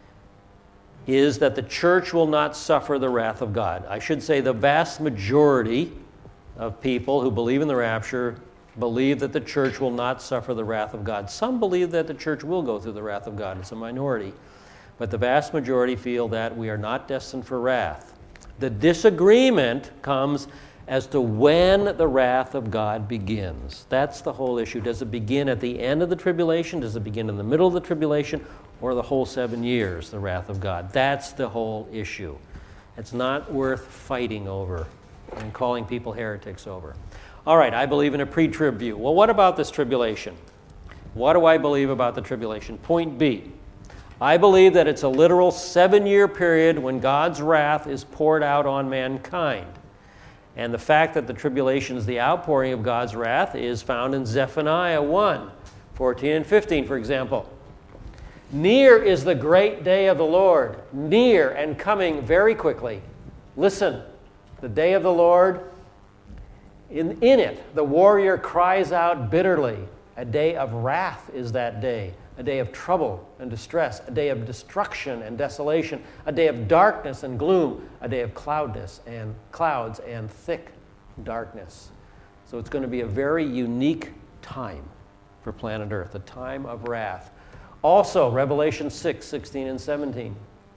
is that the church will not suffer the wrath of God. I should say the vast majority of people who believe in the rapture believe that the church will not suffer the wrath of God. Some believe that the church will go through the wrath of God. It's a minority. But the vast majority feel that we are not destined for wrath. The disagreement comes as to when the wrath of God begins. That's the whole issue. Does it begin at the end of the tribulation? Does it begin in the middle of the tribulation? Or the whole seven years, the wrath of God? That's the whole issue. It's not worth fighting over and calling people heretics over. All right, I believe in a pre-trib view. Well, what about this tribulation? What do I believe about the tribulation? Point B. I believe that it's a literal seven-year period when God's wrath is poured out on mankind. And the fact that the tribulation is the outpouring of God's wrath is found in Zephaniah one, fourteen and fifteen, for example. Near is the great day of the Lord, near and coming very quickly. Listen, the day of the Lord, in, in it, the warrior cries out bitterly. A day of wrath is that day. A day of trouble and distress, a day of destruction and desolation, a day of darkness and gloom, a day of cloudness and clouds and thick darkness. So it's going to be a very unique time for planet Earth, a time of wrath. Also, Revelation six, sixteen and seventeen.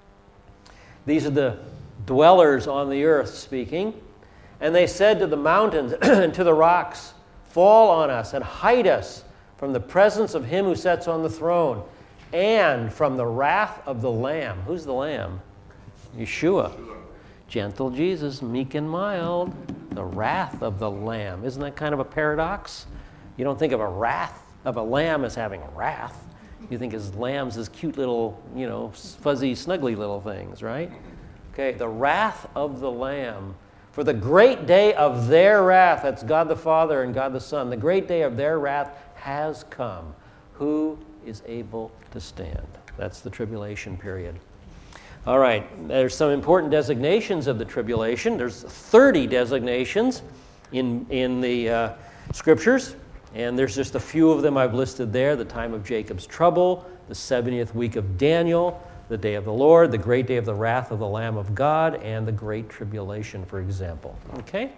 These are the dwellers on the earth speaking. And they said to the mountains and to the rocks, fall on us and hide us from the presence of him who sits on the throne, and from the wrath of the Lamb. Who's the Lamb? Yeshua. Gentle Jesus, meek and mild. The wrath of the Lamb. Isn't that kind of a paradox? You don't think of a wrath of a lamb as having wrath. You think of lambs as cute little, you know, fuzzy, snuggly little things, right? Okay, the wrath of the Lamb. For the great day of their wrath, that's God the Father and God the Son, the great day of their wrath has come. Who is able to stand? That's the tribulation period. All right, there's some important designations of the tribulation. There's thirty designations in, in the uh, scriptures, and there's just a few of them I've listed there. The time of Jacob's trouble, the seventieth week of Daniel, the day of the Lord, the great day of the wrath of the Lamb of God, and the great tribulation, for example. Okay?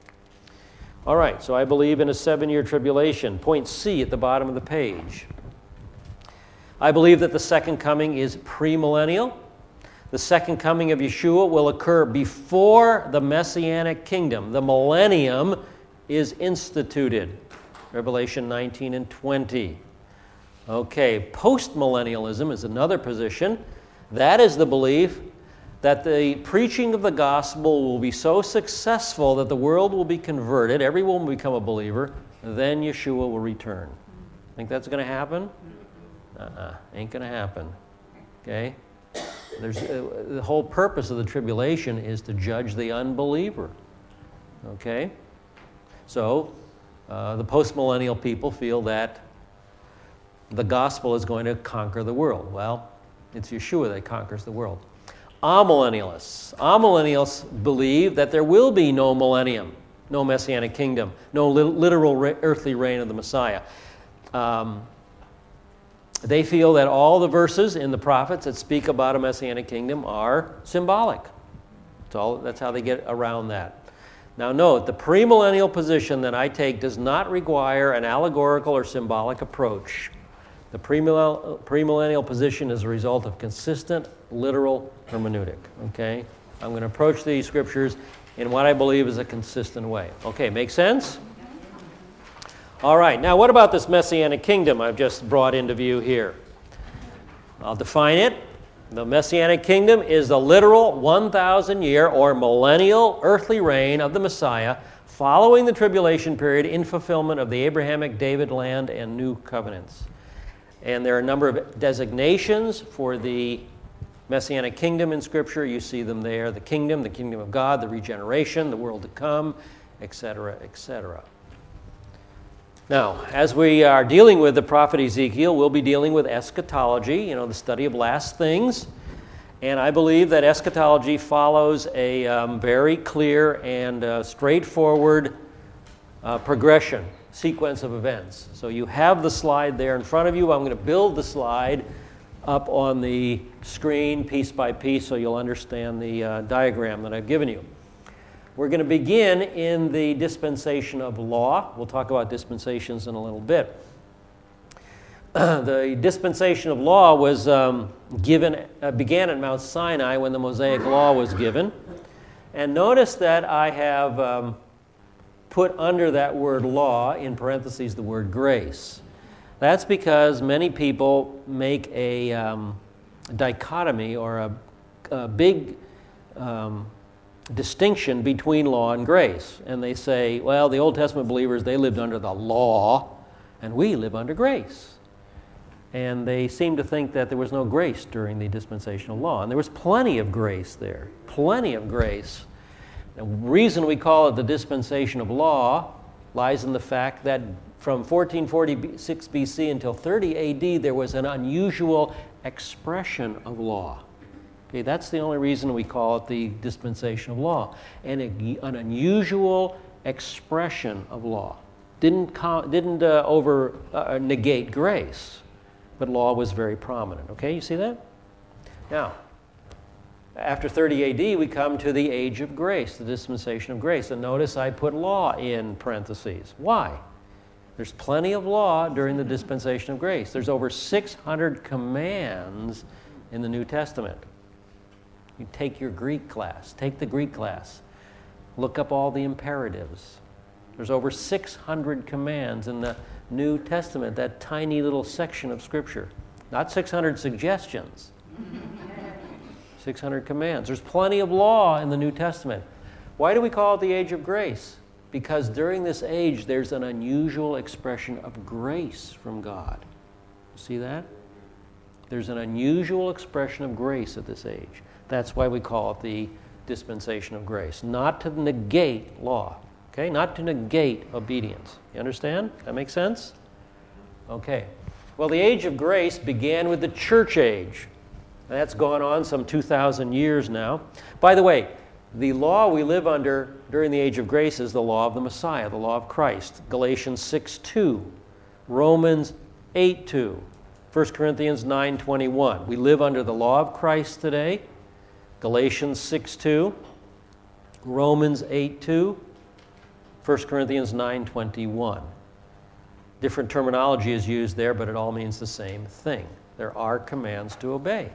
All right, so I believe in a seven-year tribulation. Point C at the bottom of the page. I believe that the second coming is premillennial. The second coming of Yeshua will occur before the Messianic kingdom. The millennium is instituted. Revelation nineteen and twenty. Okay, postmillennialism is another position. That is the belief that the preaching of the gospel will be so successful that the world will be converted, everyone will become a believer, then Yeshua will return. Think that's going to happen? Uh-uh, ain't going to happen. Okay? There's, uh, the whole purpose of the tribulation is to judge the unbeliever. Okay? So, uh, the postmillennial people feel that the gospel is going to conquer the world. Well, it's Yeshua that conquers the world. Amillennialists. Amillennialists believe that there will be no millennium, no messianic kingdom, no literal earthly reign of the Messiah. Um, they feel that all the verses in the prophets that speak about a messianic kingdom are symbolic. That's, all, that's how they get around that. Now note, the premillennial position that I take does not require an allegorical or symbolic approach. The premillennial position is a result of consistent, literal hermeneutic. Okay? I'm going to approach these scriptures in what I believe is a consistent way. Okay, make sense? All right, now what about this Messianic kingdom I've just brought into view here? I'll define it. The Messianic kingdom is the literal one thousand year or millennial earthly reign of the Messiah following the tribulation period in fulfillment of the Abrahamic, David land, and new covenants. And there are a number of designations for the Messianic kingdom in Scripture. You see them there: the kingdom, the kingdom of God, the regeneration, the world to come, et cetera, et cetera. Now, as we are dealing with the prophet Ezekiel, we'll be dealing with eschatology, you know, the study of last things. And I believe that eschatology follows a um, very clear and uh, straightforward uh, progression, sequence of events. So you have the slide there in front of you. I'm going to build the slide up on the screen piece by piece so you'll understand the uh, diagram that I've given you. We're going to begin in the dispensation of law. We'll talk about dispensations in a little bit. The dispensation of law was um, given, uh, began at Mount Sinai when the Mosaic Law was given. And notice that I have um, put under that word law, in parentheses, the word grace. That's because many people make a um, dichotomy or a, a big um, distinction between law and grace. And they say, well, the Old Testament believers, they lived under the law, and we live under grace. And they seem to think that there was no grace during the dispensational law. And there was plenty of grace there, plenty of grace. The reason we call it the dispensation of law lies in the fact that from fourteen forty-six B C until thirty A D, there was an unusual expression of law. Okay, that's the only reason we call it the dispensation of law. And a, an unusual expression of law. Didn't, didn't uh, over uh, negate grace, but law was very prominent. Okay, you see that? Now, after thirty A D, we come to the age of grace, the dispensation of grace. And notice I put law in parentheses. Why? There's plenty of law during the dispensation of grace. There's over six hundred commands in the New Testament. You take your Greek class, take the Greek class, look up all the imperatives. There's over six hundred commands in the New Testament, that tiny little section of Scripture. Not six hundred suggestions, six hundred commands. There's plenty of law in the New Testament. Why do we call it the age of grace? Because during this age, there's an unusual expression of grace from God. See that? There's an unusual expression of grace at this age. That's why we call it the dispensation of grace. Not to negate law, okay? Not to negate obedience. You understand? That makes sense? Okay. Well, the age of grace began with the church age. That's gone on some two thousand years now. By the way, the law we live under during the age of grace is the law of the Messiah, the law of Christ. Galatians six two, Romans eight two, First Corinthians nine twenty-one. We live under the law of Christ today. Galatians six two, Romans eight two, First Corinthians nine twenty-one. Different terminology is used there, but it all means the same thing. There are commands to obey.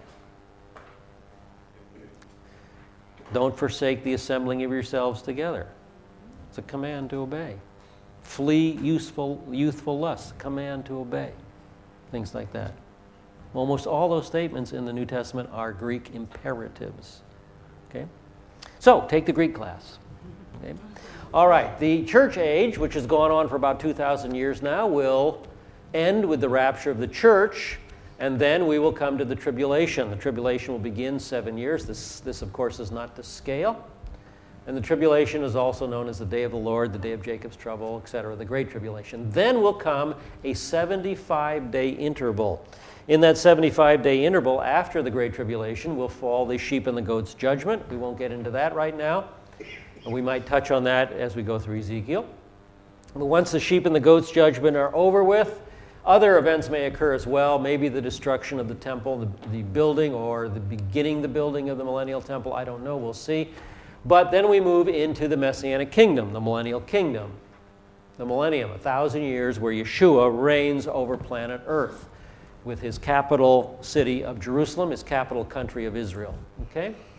Don't forsake the assembling of yourselves together. It's a command to obey. Flee useful, youthful lusts, command to obey. Things like that. Almost all those statements in the New Testament are Greek imperatives. Okay? So, take the Greek class. Okay? All right, the church age, which has gone on for about two thousand years now, will end with the rapture of the church, and then we will come to the tribulation. The tribulation will begin seven years. This, this of course, is not to scale. And the tribulation is also known as the day of the Lord, the day of Jacob's trouble, et cetera, the great tribulation. Then will come a seventy-five day interval. In that seventy-five day interval after the great tribulation will fall the sheep and the goats judgment. We won't get into that right now. We might touch on that as we go through Ezekiel. But once the sheep and the goats judgment are over with, other events may occur as well. Maybe the destruction of the temple, the, the building, or the beginning the building of the millennial temple. I don't know. We'll see. But then we move into the Messianic kingdom, the millennial kingdom. The millennium, a thousand years where Yeshua reigns over planet Earth with his capital city of Jerusalem, his capital country of Israel. Okay?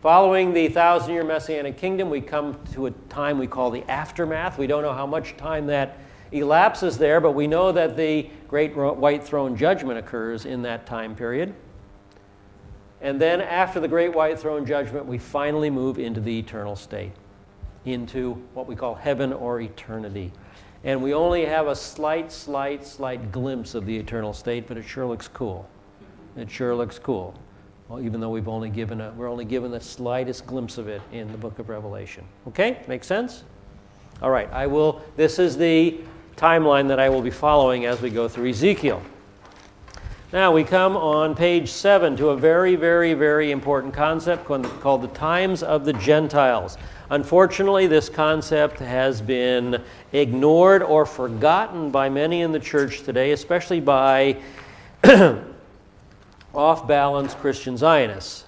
Following the thousand-year Messianic kingdom, we come to a time we call the aftermath. We don't know how much time that elapses there, but we know that the great white throne judgment occurs in that time period. And then after the great white throne judgment, we finally move into the eternal state, into what we call heaven or eternity. And we only have a slight, slight, slight glimpse of the eternal state, but it sure looks cool. It sure looks cool. Well, even though we've only given a, we're only given the slightest glimpse of it in the book of Revelation. Okay? Makes sense? All right. I will, this is the timeline that I will be following as we go through Ezekiel. Now we come on page seven to a very, very, very important concept called the times of the Gentiles. Unfortunately, this concept has been ignored or forgotten by many in the church today, especially by off-balance Christian Zionists.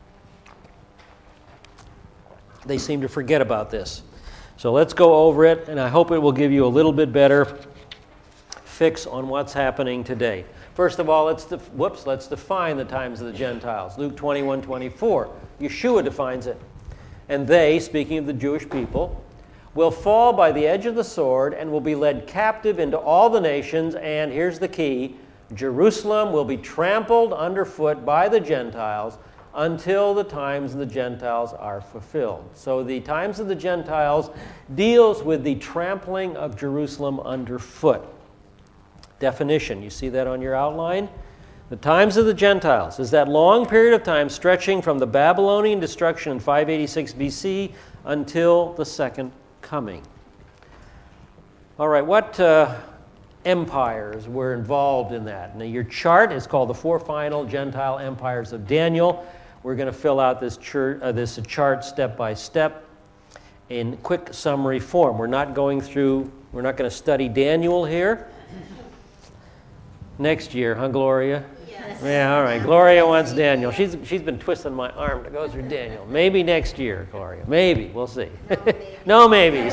They seem to forget about this. So let's go over it, and I hope it will give you a little bit better fix on what's happening today. First of all, let's def- whoops, let's define the times of the Gentiles. Luke twenty-one twenty-four. Yeshua defines it. And they, speaking of the Jewish people, will fall by the edge of the sword and will be led captive into all the nations, and here's the key, Jerusalem will be trampled underfoot by the Gentiles until the times of the Gentiles are fulfilled. So the times of the Gentiles deals with the trampling of Jerusalem underfoot. Definition, you see that on your outline? The times of the Gentiles is that long period of time stretching from the Babylonian destruction in five eighty-six B C until the second coming. All right, what uh, empires were involved in that? Now, your chart is called the Four Final Gentile Empires of Daniel. We're going to fill out this, chart, uh, this chart step by step in quick summary form. We're not going through, we're not going to study Daniel here. Next year, huh, Gloria? Yes. Yeah, all right. Gloria wants Daniel. She's she's been twisting my arm to go through Daniel. Maybe next year, Gloria. Maybe. We'll see. No maybes.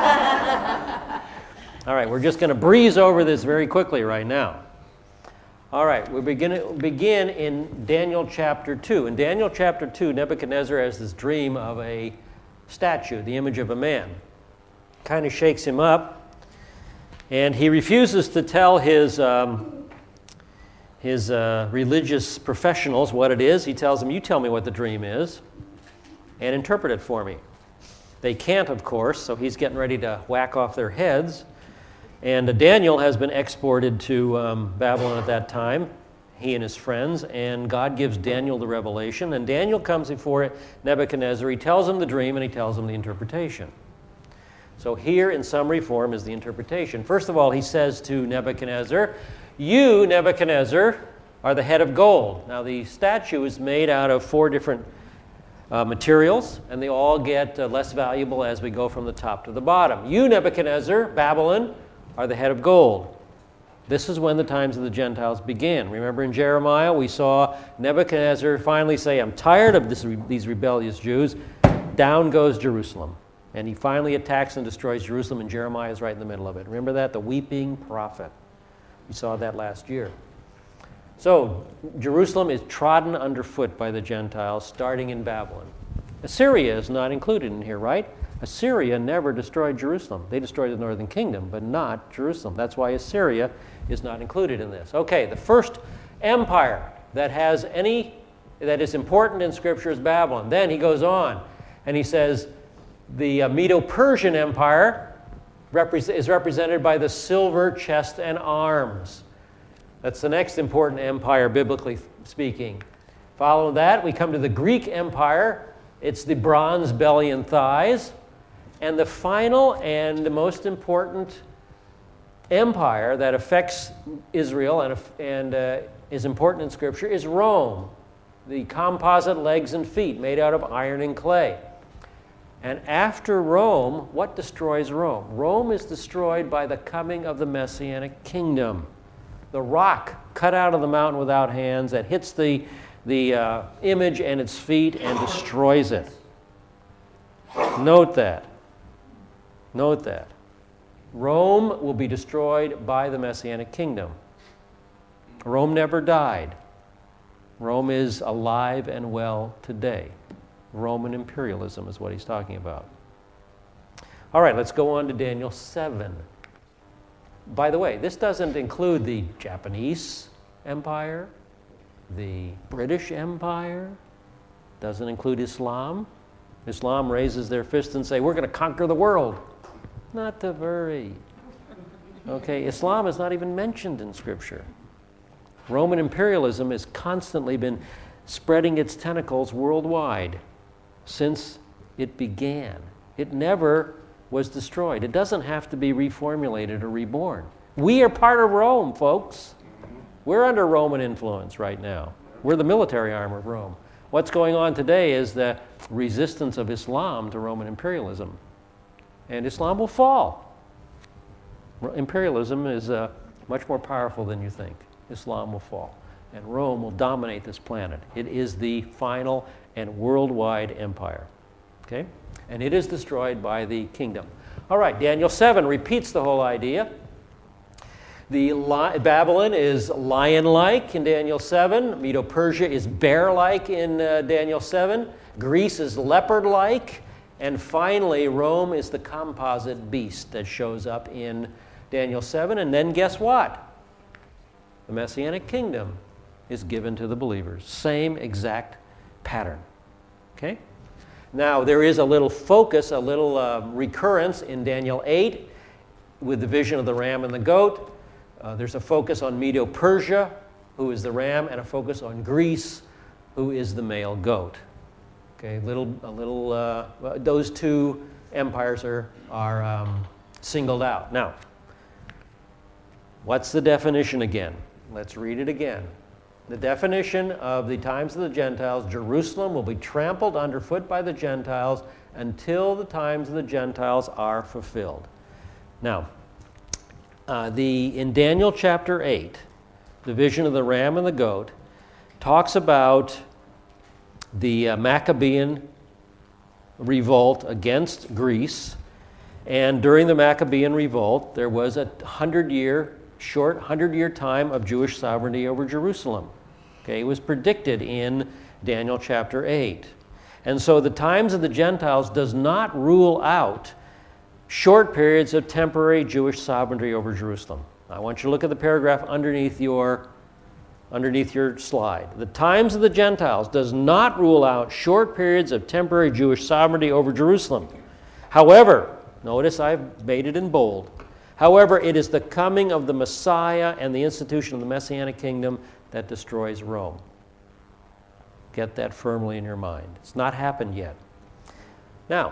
All right, we're just going to breeze over this very quickly right now. All right, we begin begin in Daniel chapter two. In Daniel chapter two, Nebuchadnezzar has this dream of a statue, the image of a man. Kind of shakes him up, and he refuses to tell his um, his uh, religious professionals what it is. He tells them, you tell me what the dream is and interpret it for me. They can't, of course, so he's getting ready to whack off their heads. And uh, Daniel has been exported to um, Babylon at that time, he and his friends, and God gives Daniel the revelation. And Daniel comes before Nebuchadnezzar. He tells him the dream, and he tells him the interpretation. So here, in summary form, is the interpretation. First of all, he says to Nebuchadnezzar, you, Nebuchadnezzar, are the head of gold. Now, the statue is made out of four different uh, materials, and they all get uh, less valuable as we go from the top to the bottom. You, Nebuchadnezzar, Babylon, are the head of gold. This is when the times of the Gentiles begin. Remember in Jeremiah, we saw Nebuchadnezzar finally say, I'm tired of this, these rebellious Jews. Down goes Jerusalem. And he finally attacks and destroys Jerusalem, and Jeremiah is right in the middle of it. Remember that? The weeping prophet. We saw that last year. So, Jerusalem is trodden underfoot by the Gentiles, starting in Babylon. Assyria is not included in here, right? Assyria never destroyed Jerusalem. They destroyed the northern kingdom, but not Jerusalem. That's why Assyria is not included in this. Okay, the first empire that has any, that is important in Scripture is Babylon. Then he goes on, and he says, the uh, Medo-Persian Empire is represented by the silver chest and arms. That's the next important empire, biblically speaking. Following that, we come to the Greek Empire. It's the bronze belly and thighs. And the final and the most important empire that affects Israel and, and uh, is important in Scripture is Rome, the composite legs and feet made out of iron and clay. And after Rome, what destroys Rome? Rome is destroyed by the coming of the Messianic kingdom. The rock cut out of the mountain without hands that hits the, the uh, image and its feet and destroys it. Note that. Note that. Rome will be destroyed by the Messianic kingdom. Rome never died. Rome is alive and well today. Roman imperialism is what he's talking about. All right, let's go on to Daniel seven. By the way, this doesn't include the Japanese Empire, the British Empire, doesn't include Islam. Islam raises their fist and say, we're going to conquer the world. Not to worry. Okay, Islam is not even mentioned in Scripture. Roman imperialism has constantly been spreading its tentacles worldwide since it began. It never was destroyed. It doesn't have to be reformulated or reborn. We are part of Rome, folks. We're under Roman influence right now. We're the military arm of Rome. What's going on today is the resistance of Islam to Roman imperialism. And Islam will fall. Imperialism is uh, much more powerful than you think. Islam will fall. And Rome will dominate this planet. It is the final and worldwide empire. Okay? And it is destroyed by the kingdom. All right, Daniel seven repeats the whole idea. The li- Babylon is lion-like in Daniel seven. Medo-Persia is bear-like in uh, Daniel seven. Greece is leopard-like. And finally, Rome is the composite beast that shows up in Daniel seven. And then guess what? The Messianic kingdom is given to the believers. Same exact pattern. Okay? Now, there is a little focus, a little uh, recurrence in Daniel eight with the vision of the ram and the goat. Uh, there's a focus on Medo-Persia, who is the ram, and a focus on Greece, who is the male goat. Okay, little, a little. Uh, those two empires are are um, singled out. Now, what's the definition again? Let's read it again. The definition of the times of the Gentiles: Jerusalem will be trampled underfoot by the Gentiles until the times of the Gentiles are fulfilled. Now. Uh, the, in Daniel chapter eight, the vision of the ram and the goat talks about the uh, Maccabean revolt against Greece. And during the Maccabean revolt, there was a hundred-year, short hundred-year time of Jewish sovereignty over Jerusalem. Okay, it was predicted in Daniel chapter eight. And so the times of the Gentiles does not rule out short periods of temporary Jewish sovereignty over Jerusalem. I want you to look at the paragraph underneath your, underneath your slide. The times of the Gentiles does not rule out short periods of temporary Jewish sovereignty over Jerusalem. However, notice I've made it in bold. However, it is the coming of the Messiah and the institution of the Messianic kingdom that destroys Rome. Get that firmly in your mind. It's not happened yet. Now,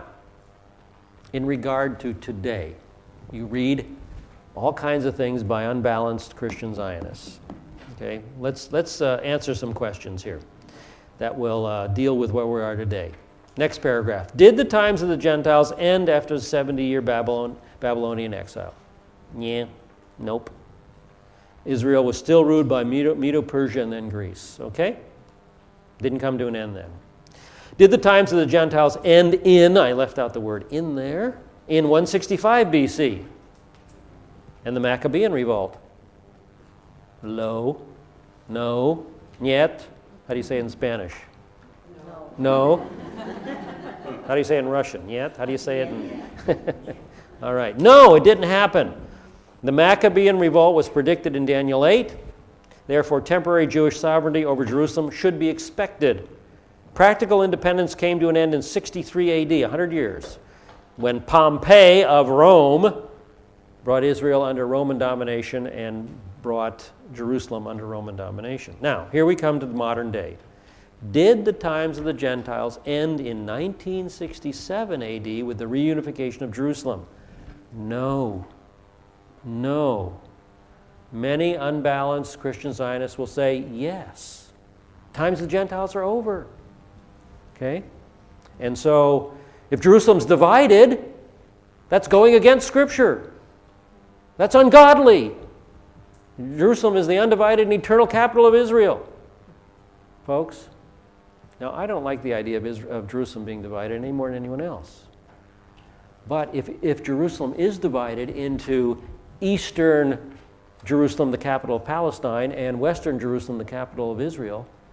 in regard to today, you read all kinds of things by unbalanced Christian Zionists. Okay, let's let's uh, answer some questions here that will uh, deal with where we are today. Next paragraph. Did the times of the Gentiles end after the seventy-year Babylon, Babylonian exile? Yeah, nope. Israel was still ruled by Medo, Medo-Persia and then Greece. Okay? Didn't come to an end then. Did the times of the Gentiles end in, I left out the word in there, in one sixty-five B C and the Maccabean revolt? Lo, no, yet. How do you say it in Spanish? No. No. How do you say it in Russian? Yet. How do you say it in... All right. No, it didn't happen. The Maccabean revolt was predicted in Daniel eight. Therefore, temporary Jewish sovereignty over Jerusalem should be expected. Practical independence came to an end in sixty-three A D, one hundred years, when Pompey of Rome brought Israel under Roman domination and brought Jerusalem under Roman domination. Now, here we come to the modern day. Did the times of the Gentiles end in nineteen sixty-seven A D with the reunification of Jerusalem? No. No. Many unbalanced Christian Zionists will say, yes, times of the Gentiles are over. Okay? And so, if Jerusalem's divided, that's going against Scripture. That's ungodly. Jerusalem is the undivided and eternal capital of Israel, folks. Now, I don't like the idea of, Israel, of Jerusalem being divided any more than anyone else. But if, if Jerusalem is divided into Eastern Jerusalem, the capital of Palestine, and Western Jerusalem, the capital of Israel,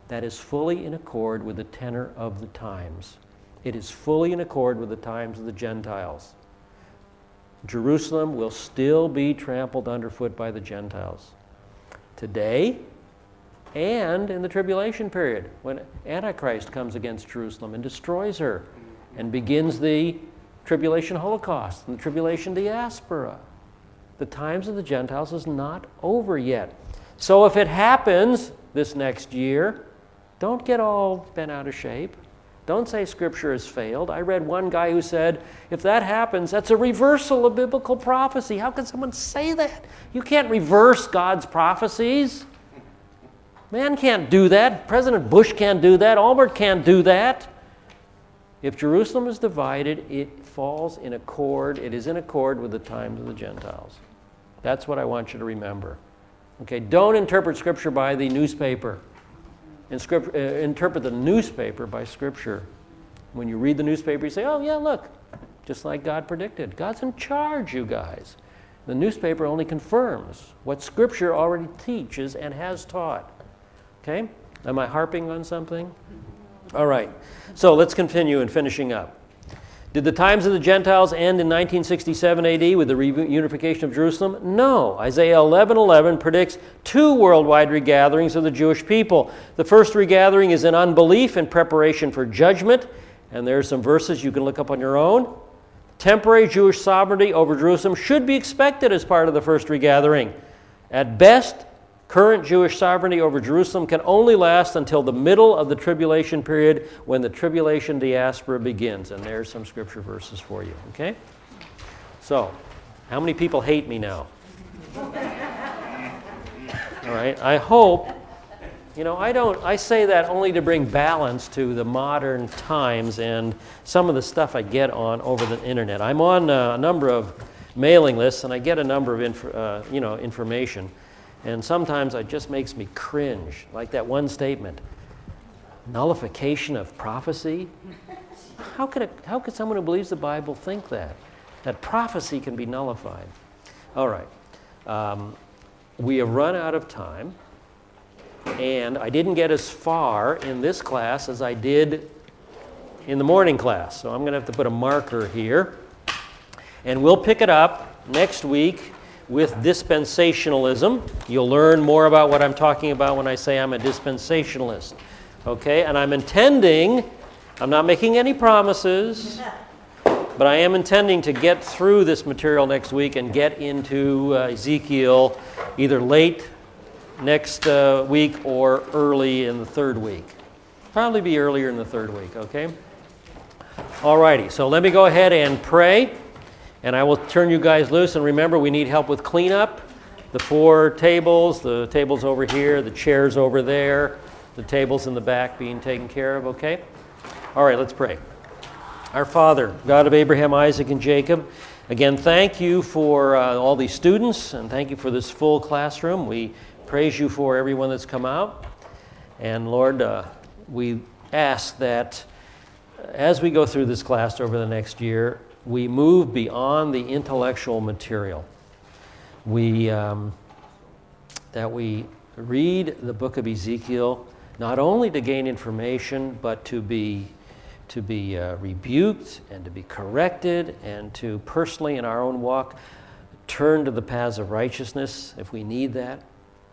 that is fully in accord with the tenor of the times. It is fully in accord with the times of the Gentiles. Jerusalem will still be trampled underfoot by the Gentiles today and in the tribulation period when Antichrist comes against Jerusalem and destroys her and begins the tribulation holocaust and the tribulation diaspora. The times of the Gentiles is not over yet. So if it happens this next year, don't get all bent out of shape. Don't say Scripture has failed. I read one guy who said, if that happens, that's a reversal of biblical prophecy. How can someone say that? You can't reverse God's prophecies. Man can't do that. President Bush can't do that. Albert can't do that. If Jerusalem is divided, it falls in accord. It is in accord with the times of the Gentiles. That's what I want you to remember. Okay, don't interpret Scripture by the newspaper. In script, uh, interpret the newspaper by Scripture. When you read the newspaper, you say, oh, yeah, look, just like God predicted. God's in charge, you guys. The newspaper only confirms what Scripture already teaches and has taught. Okay? Am I harping on something? All right. So let's continue in finishing up. Did the times of the Gentiles end in nineteen sixty-seven A D with the reunification of Jerusalem? No. Isaiah eleven eleven predicts two worldwide regatherings of the Jewish people. The first regathering is in unbelief in preparation for judgment, and there's some verses you can look up on your own. Temporary Jewish sovereignty over Jerusalem should be expected as part of the first regathering. At best, current Jewish sovereignty over Jerusalem can only last until the middle of the tribulation period when the tribulation diaspora begins. And there's some scripture verses for you, okay? So, how many people hate me now? All right, I hope, you know, I don't, I say that only to bring balance to the modern times and some of the stuff I get on over the internet. I'm on uh, a number of mailing lists and I get a number of, inf- uh, you know, information. And sometimes it just makes me cringe, like that one statement, nullification of prophecy. How could, it, how could someone who believes the Bible think that? That prophecy can be nullified. All right. Um, we have run out of time, and I didn't get as far in this class as I did in the morning class. So I'm going to have to put a marker here. And we'll pick it up next week with dispensationalism. You'll learn more about what I'm talking about when I say I'm a dispensationalist. Okay, and I'm intending, I'm not making any promises, but I am intending to get through this material next week and get into uh, Ezekiel either late next uh, week or early in the third week. Probably be earlier in the third week, okay? All righty, so let me go ahead and pray. And I will turn you guys loose. And remember, we need help with cleanup. The four tables, the tables over here, the chairs over there, the tables in the back being taken care of, okay? All right, let's pray. Our Father, God of Abraham, Isaac, and Jacob, again, thank you for uh, all these students, and thank you for this full classroom. We praise you for everyone that's come out. And Lord, uh, we ask that as we go through this class over the next year, we move beyond the intellectual material. We, um, that we read the book of Ezekiel not only to gain information, but to be, to be uh, rebuked and to be corrected and to personally in our own walk turn to the paths of righteousness if we need that,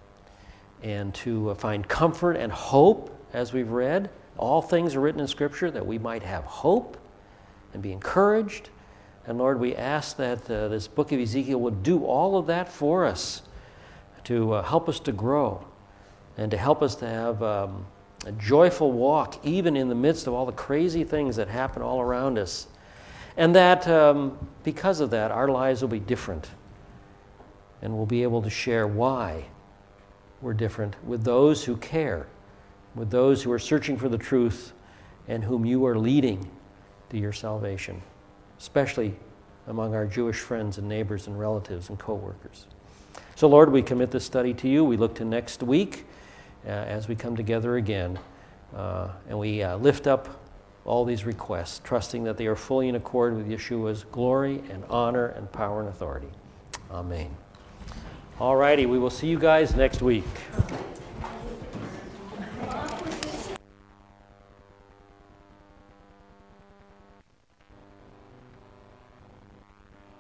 and to uh, find comfort and hope as we've read. All things are written in Scripture that we might have hope and be encouraged. And Lord, we ask that uh, this book of Ezekiel would do all of that for us, to uh, help us to grow and to help us to have um, a joyful walk even in the midst of all the crazy things that happen all around us. And that um, because of that, our lives will be different. And we'll be able to share why we're different with those who care, with those who are searching for the truth and whom you are leading to your salvation, especially among our Jewish friends and neighbors and relatives and co-workers. So Lord, we commit this study to you. We look to next week uh, as we come together again, uh, and we uh, lift up all these requests, trusting that they are fully in accord with Yeshua's glory and honor and power and authority. Amen. All righty, we will see you guys next week.